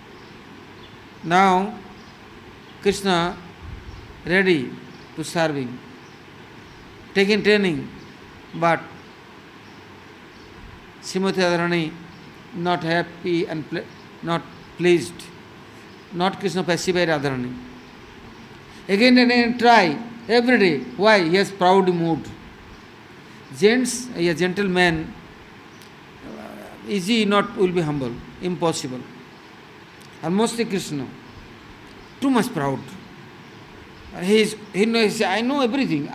Now Krishna ready to serving, taking training, but Srimati Radharani not happy and not pleased, not Krishna pacified Radharani. Again and again try, every day. Why? He has proud mood. Gents, a gentleman, easy not will be humble, impossible. Almost a Krishna, too much proud. He knows, I know everything.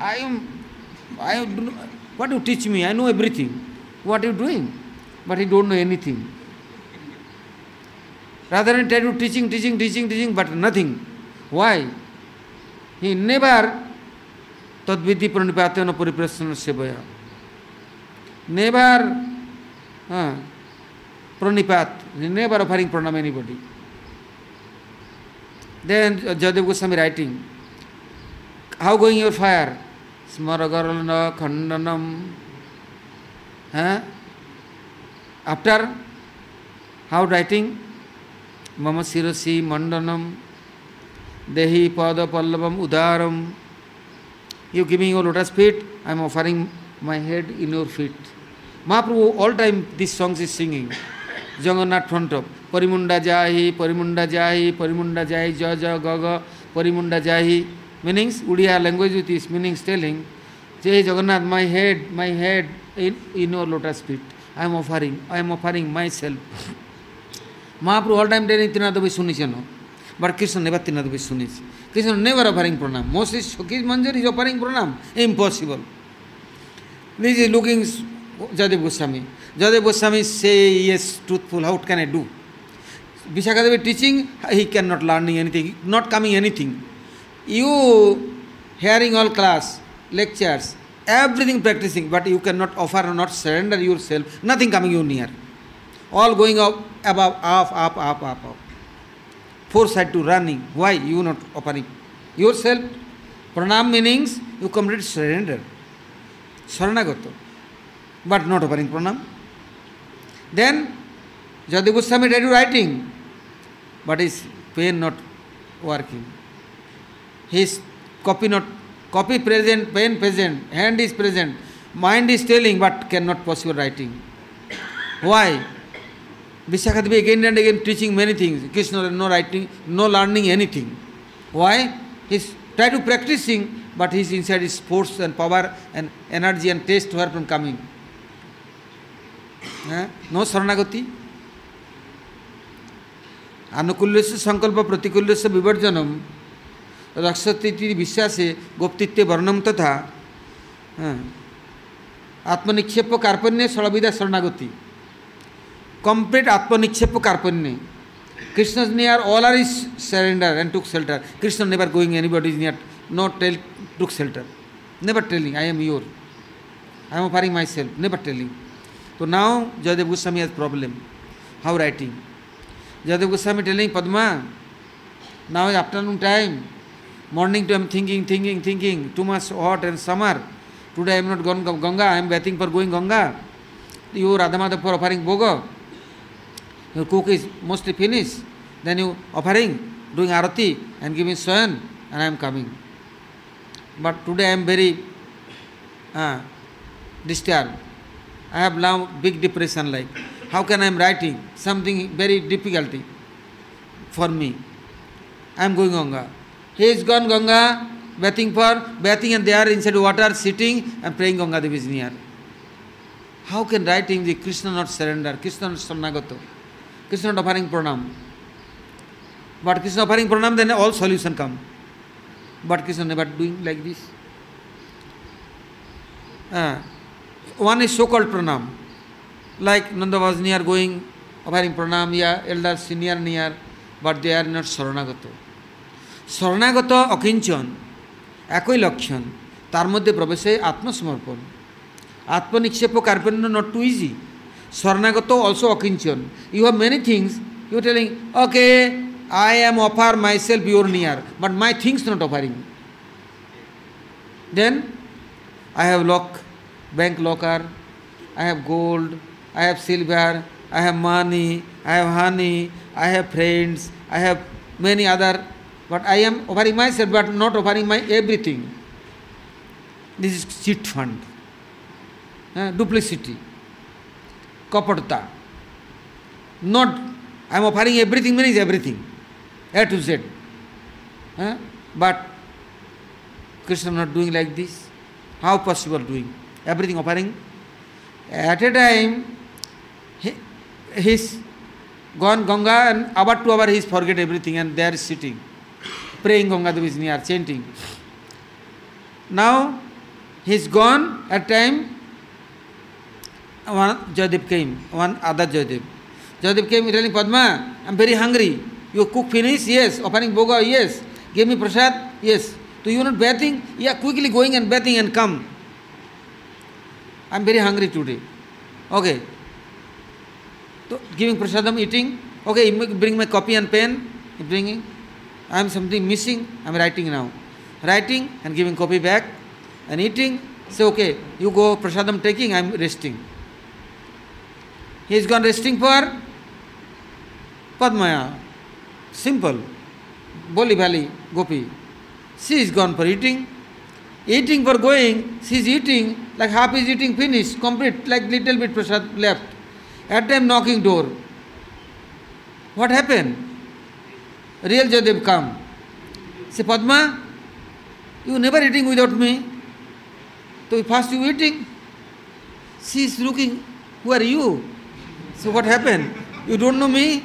What you teach me? I know everything. What are you doing? But he don't know anything. Rather than try to teaching, but nothing. Why? He never tadvidi pranipatena pariprasana sevaya. Never pranipat, never offering pranam anybody. Then Jayadev Goswami writing, how going your fire? Smaragarana khandanam. After, how writing? Mama sirasi mandanam, dehi pada pallavam udaram. You give me your lotus feet, I am offering my head in your feet. Mahaprabhu all time these songs is singing. Jagannath front of Parimunda Jahi, Jaja Gaga, Parimunda Jahi. Meanings, Udiya language with this meanings telling, Jai Jagannath, my head in your lotus feet. I am offering myself. Mahaprabhu all time telling Tinadavi Sunichano. But Krishna never Tinadavi Sunis. Krishna never offering pranam. Moses Shokish Manjari is offering pranam. Impossible. This is looking Jayadev Goswami. Jayadev Goswami say, yes, truthful, how can I do? Vishakha Devi teaching, he cannot learn anything, not coming anything. You hearing all class, lectures, everything practicing, but you cannot offer or not surrender yourself, nothing coming you near. All going up, above, up. Foresight to running. Why? You not offering yourself. Pranam meanings, you complete surrender. Saranagato. But not offering pranam. Then, Jayadev Goswami tried writing, but his pen not working. His copy present, pen present, hand is present, mind is telling, but cannot possible writing. Why? Vishakha Devi again and again teaching many things. Krishna no writing, no learning anything. Why? He's try to practicing, but his inside is force and power and energy and taste were from coming. No saranagati. Anukulyasya sankalpa pratikulyasya vivarjanam rakshati visyase goptitya varnam tatha atmanikshepya karpanya salavida saranagati. Complete atmanikshepya karpanya. Krishna's near, all are his surrender and took shelter. Krishna never going anybody's near, no took shelter. Never telling, I am your. I am offering myself, never telling. So now Jayadev Goswami has problem. How writing? Jayadev Goswami telling Padma, now is afternoon time. Morning to I am thinking, too much hot and summer. Today I am not gone Ganga, I am waiting for going Ganga. You Radha for offering bhoga, your cook is mostly finished, then you offering, doing arati and giving swayan, and I am coming. But today I am very disturbed. I have now big depression like. How can I am writing? Something very difficulty for me. I am going Ganga. He is gone Ganga, bathing and they are inside water, sitting and praying Ganga Devi is near. How can writing the Krishna not surrender, Krishna not Sarnagato, Krishna not offering pranam? But Krishna offering pranam, then all solution come. But Krishna never doing like this. One is so-called pranam. Like Nanda was near going, offering pranam, yeah, elders, senior near, but they are not Saranagato. Saranagato Akinchan, একই লক্ষণ তার মধ্যে প্রবেশে আত্মসমর্পণ আত্মনিক্ষেপ কার্পণ্য not too easy শরণাগত also Akinchan you have many things you are telling okay I am offer myself your near but my things not offering then I have bank locker I have gold I have silver I have money I have honey I have friends I have many other but I am offering myself, but not offering my everything. This is cheat fund, duplicity, kapata. Not, I am offering everything means everything, A to Z. But Krishna not doing like this. How possible doing? Everything offering. At a time, he's gone Ganga and hour to hour he forget everything and there is sitting. Praying Ganga Devi is near, chanting. Now, he is gone, at time, one Jayadev came, one other Jayadev. Jayadev came telling Padma, I am very hungry. You cook finish? Yes. Offering bhoga? Yes. Give me prasad? Yes. Do you not bathing? Yeah, quickly going and bathing and come. I am very hungry today. Okay. So, giving prasadam, eating. Okay, bring my copy and pen. Bringing. I am something missing, I am writing now. Writing and giving copy back and eating. Say, okay, you go prasadam taking, I am resting. He is gone resting for Padmaya. Simple. Boli Valley, Gopi. She is gone for eating. Eating for going, she is eating, like half is eating finished, complete, like little bit prasad left. At time knocking door. What happened? Real Jayadev come. Say, Padma, you never eating without me. So first you eating. She is looking, who are you? So what happened? You don't know me?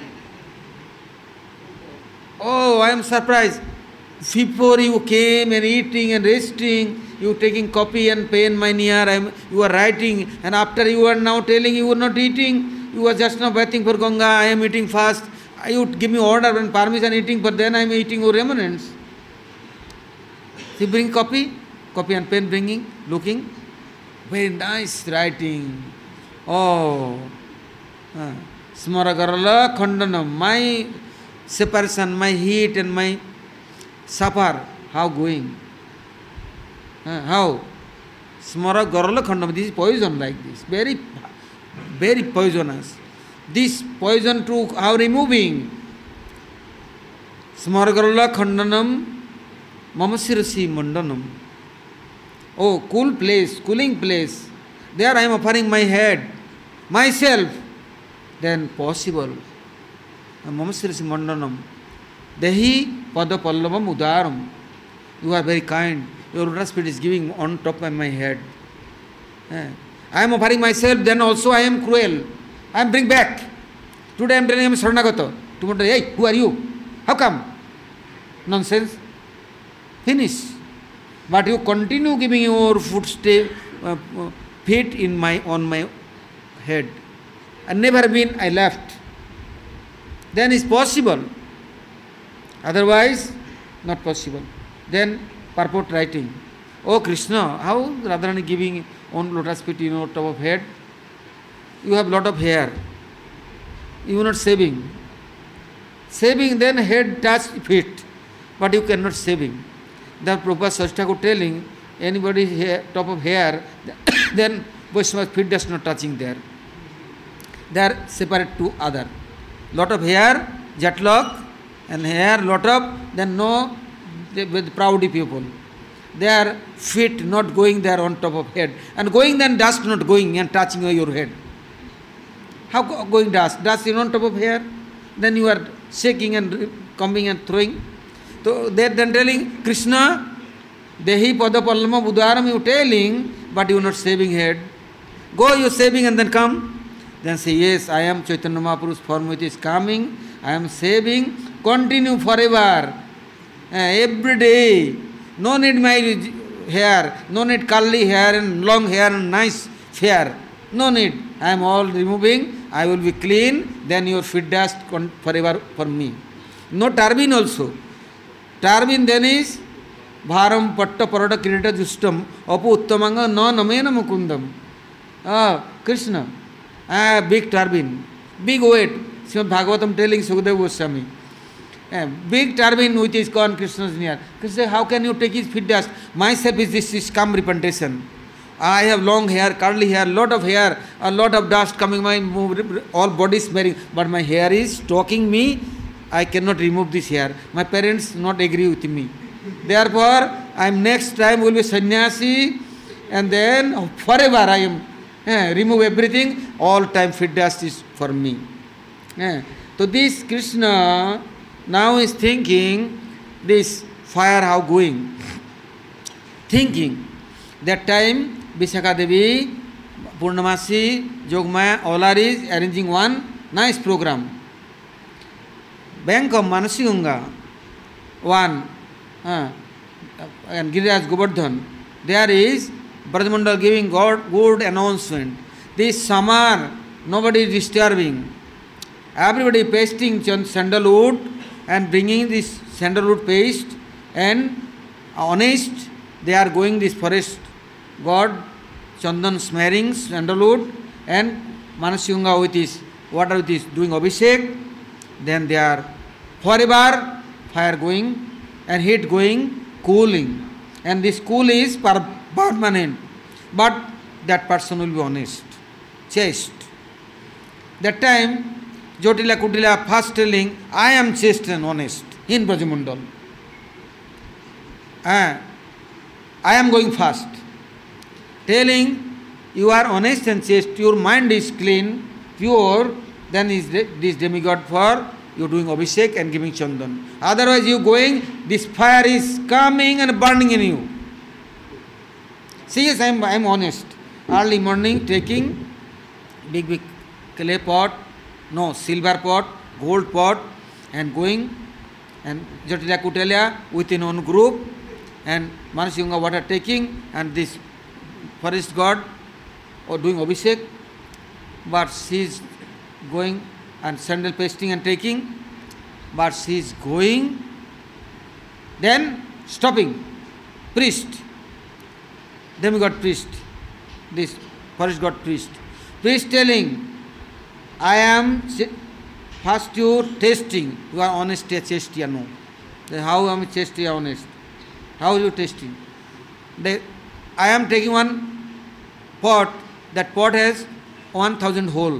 Oh, I am surprised. Before you came and eating and resting, you taking copy and pen my near, you are writing, and after you are now telling you are not eating, you are just now bathing for Ganga, I am eating fast. You give me order and permission eating, but then I am eating your remnants. She bring copy and pen bringing, looking. Very nice writing. Oh, Smaragarala Khandanam, my separation, my heat and my suffer, how going? How? Smaragarala Khandanam, this is poison like this, very, very poisonous. This poison to how removing? Smargarala Khandanam Mamasirasi Mandanam. Oh, cool place, cooling place. There I am offering my head, myself. Then possible. Mamasirasi Mandanam. Dehi Pada Pallavam Udaram. You are very kind. Your lotus feet is giving on top of my head. I am offering myself, then also I am cruel. I am bring back. Today I am telling him Saranagato. Tomorrow, hey, who are you? How come? Nonsense. Finish. But you continue giving your feet on my head. And never been I left. Then it's possible. Otherwise, not possible. Then purport writing. Oh Krishna, how Radharani giving on lotus feet in your top of head? You have lot of hair. You are not saving. Saving, then head touch feet. But you cannot saving. The Prabhupada Sasthakur telling, anybody hair, top of hair, then Vaishnava feet does not touching there. they are separate to other. Lot of hair, jetlock, and hair, lot of, then no, with proudy people. Their feet not going there on top of head, and going then dust not going and touching your head. How going dust? Dust is on top of hair, then you are shaking and combing and throwing. So they are then telling Krishna, Dehi pada palama budaram, you telling, but you are not shaving head. Go, you are shaving and then come. Then say, yes, I am Chaitanya Mahaprabhu's form which is coming, I am shaving, continue forever, every day. No need my hair, no need curly hair and long hair and nice hair. No need. I am all removing, I will be clean, then your feet dust forever for me. No turban also. Turban then is Bharam Patta Parata Kirita Justam Apu Uttamanga no Namena Mukundam. Krishna. Big turban, big weight. Srimad Bhagavatam telling Sukadeva Goswami. Big turban which is gone Krishna's near. Krishna, how can you take his feet dust? Myself is this scum repentation. I have long hair, curly hair, lot of hair, a lot of dust coming, my all body smelling, but my hair is stalking me. I cannot remove this hair. My parents not agree with me. Therefore, I am next time will be sannyasi, and then forever I am remove everything. All time feet dust is for me. So this Krishna now is thinking this fire how going. Thinking that time Vishakha Devi, Purnamasi, Jogmaya, all are is arranging one nice program. Bank of Manasigunga, one, and Giriraj Govardhan, there is Brajamandal giving God good announcement. This summer, nobody is disturbing. Everybody pasting sandalwood and bringing this sandalwood paste and honest, they are going this forest. God, Chandan smearing sandalwood and Manasigunga with his water with his doing abhishek. Then they are forever fire going and heat going, cooling. And this cool is permanent. But that person will be honest, chaste. That time, Jotila Kutila first telling, I am chaste and honest in Brajamandal. I am going fast. Telling, you are honest and chaste, your mind is clean, pure, then is this demigod for you doing abhishek and giving chandan. Otherwise you going, this fire is coming and burning in you. See, yes, I am honest. Early morning taking big clay pot, no, silver pot, gold pot, and going and Jatila Kutelia within one group and Manasigunga water taking and this forest god or doing abhishek, but she is going and sandal pasting and taking, but she is going, then stopping, priest, demigod priest, this forest god priest telling, I am first you testing, you are honest, chaste or no. How am I chaste or honest? How are you testing? I am taking one pot, that pot has 1,000 hole.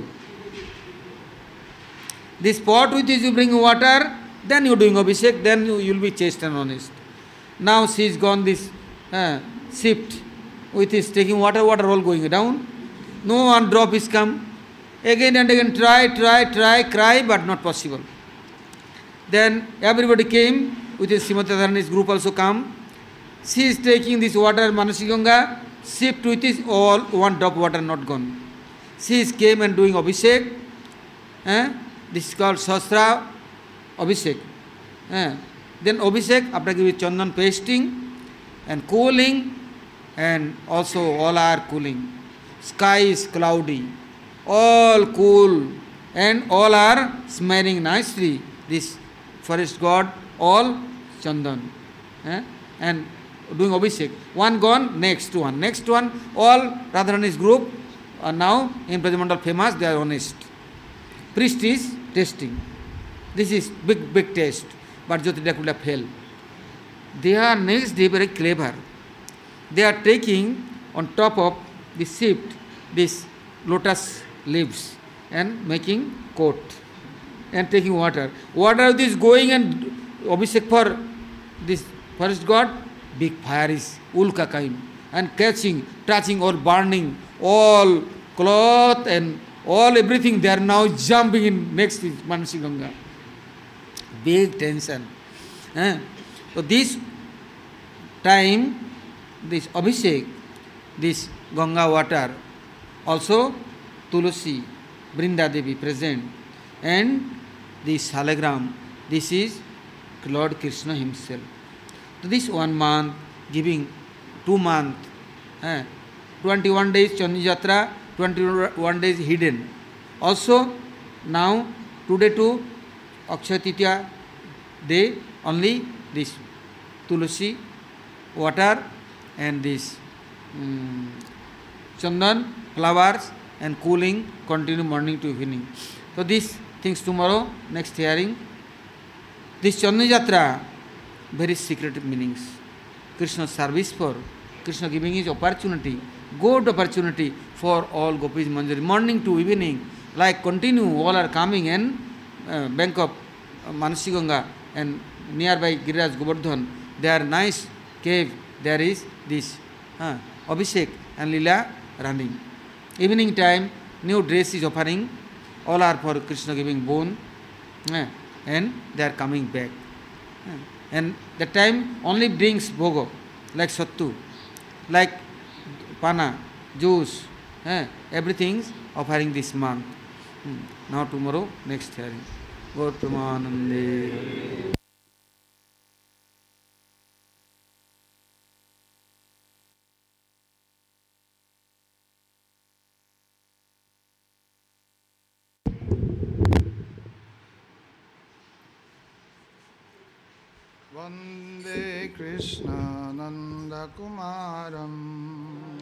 This pot which is you bring water, then you are doing abhishek, then you will be chaste and honest. Now she is gone this shift, with his taking water all going down. No one drop is come. Again and again try, cry, but not possible. Then everybody came, with his Srimati Radharani's group also come. She is taking this water, Manasigunga, shift with his all, one drop water not gone. She is came and doing abhishek. This is called Sastra Abhishek. Then abhishek, after giving chandan pasting and cooling, and also all are cooling. Sky is cloudy, all cool, and all are smelling nicely. This forest god, all chandan. And doing abhishek. One gone, next one. Next one, all Radharani's group are now in Brajamandal famous, they are honest. Priest is testing. This is big test. But Jyotida could have failed. They are next day very clever. They are taking on top of the shift this lotus leaves and making coat and taking water. Water is going and Abhishek for this forest god, big fire is ulka kind and catching, touching or burning all cloth and all everything. They are now jumping in next is Manasi Ganga. Big tension. So this time, this Abhishek, this Ganga water, also Tulasi, Brinda Devi present, and this Salagram, this is Lord Krishna himself. So this 1 month giving 2 months, 21 days Chandi Jatra, 21 days hidden. Also now today to Akshaya Titiya day only this Tulasi water and this chandan, flowers and cooling continue morning to evening. So these things tomorrow, next hearing. This Chandi Jatra, very secret meanings. Krishna service for, Krishna giving his opportunity, good opportunity for all gopis Manjari, morning to evening, like continue, all are coming and bank of Manasi Ganga and nearby Giriraj Govardhan, there are nice cave, there is this Abhishek and Lila running. Evening time, new dress is offering, all are for Krishna giving boon, and they are coming back. And that time only drinks bhogo, like sattu, like pana, juice, everything offering this month. Now tomorrow, next hearing. Gautamanande. Vande Krishna Nanda Kumaram.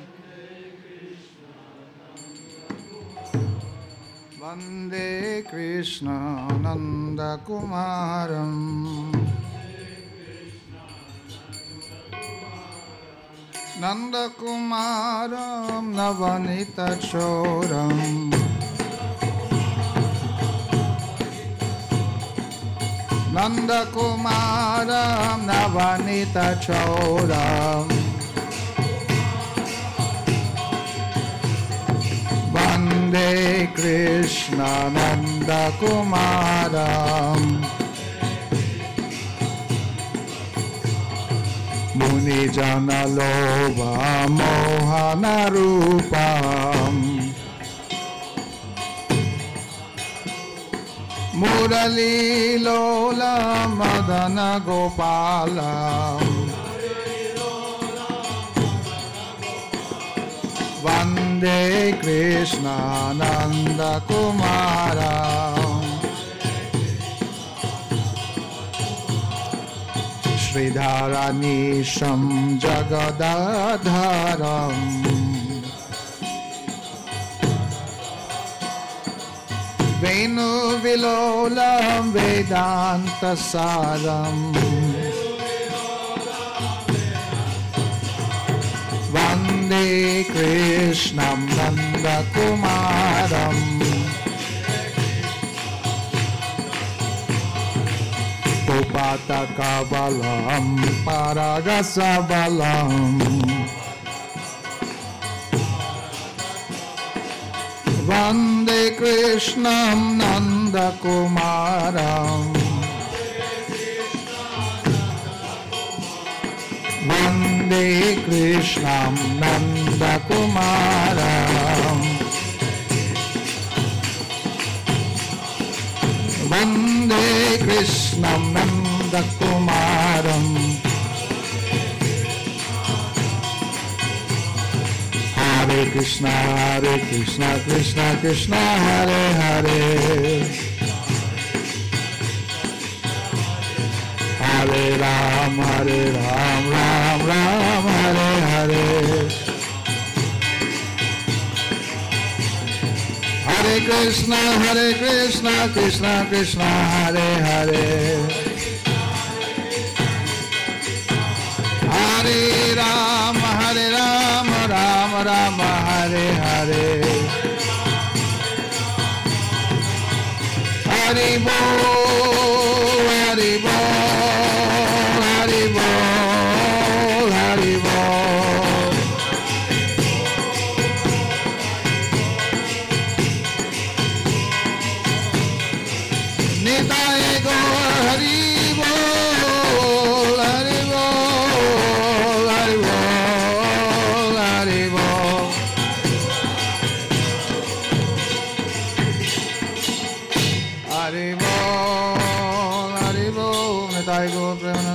Vande Krishna Nanda Kumaram. Nanda Kumaram Navanita Choram. Nanda Kumaram Navanita Choram. Vande Krishna Nanda Kumaram. Muni Jana Loba Mohana Rupam. Murali Lola Madana Gopala. Vande Krishna Nanda Kumara. Sridharanisham Jagadadharam. Venu Vilolam Vedanta Saram. Vande Krishnam Nanda Kumaram. Upata Kavalam Paragasabalam. Vande Krishnam Nanda Kumaram. Vande Krishnam Nanda Kumaram. Vande Krishnam Nanda Kumaram. Hare Krishna, Krishna Krishna, Hare Hare. Hare Ram, Ram Ram, Hare Hare. Hare Krishna, Krishna Krishna, Hare Hare. Hare Ram, Ram Ram, Hare Hare. Haribo, Nitai Gaur Premanand.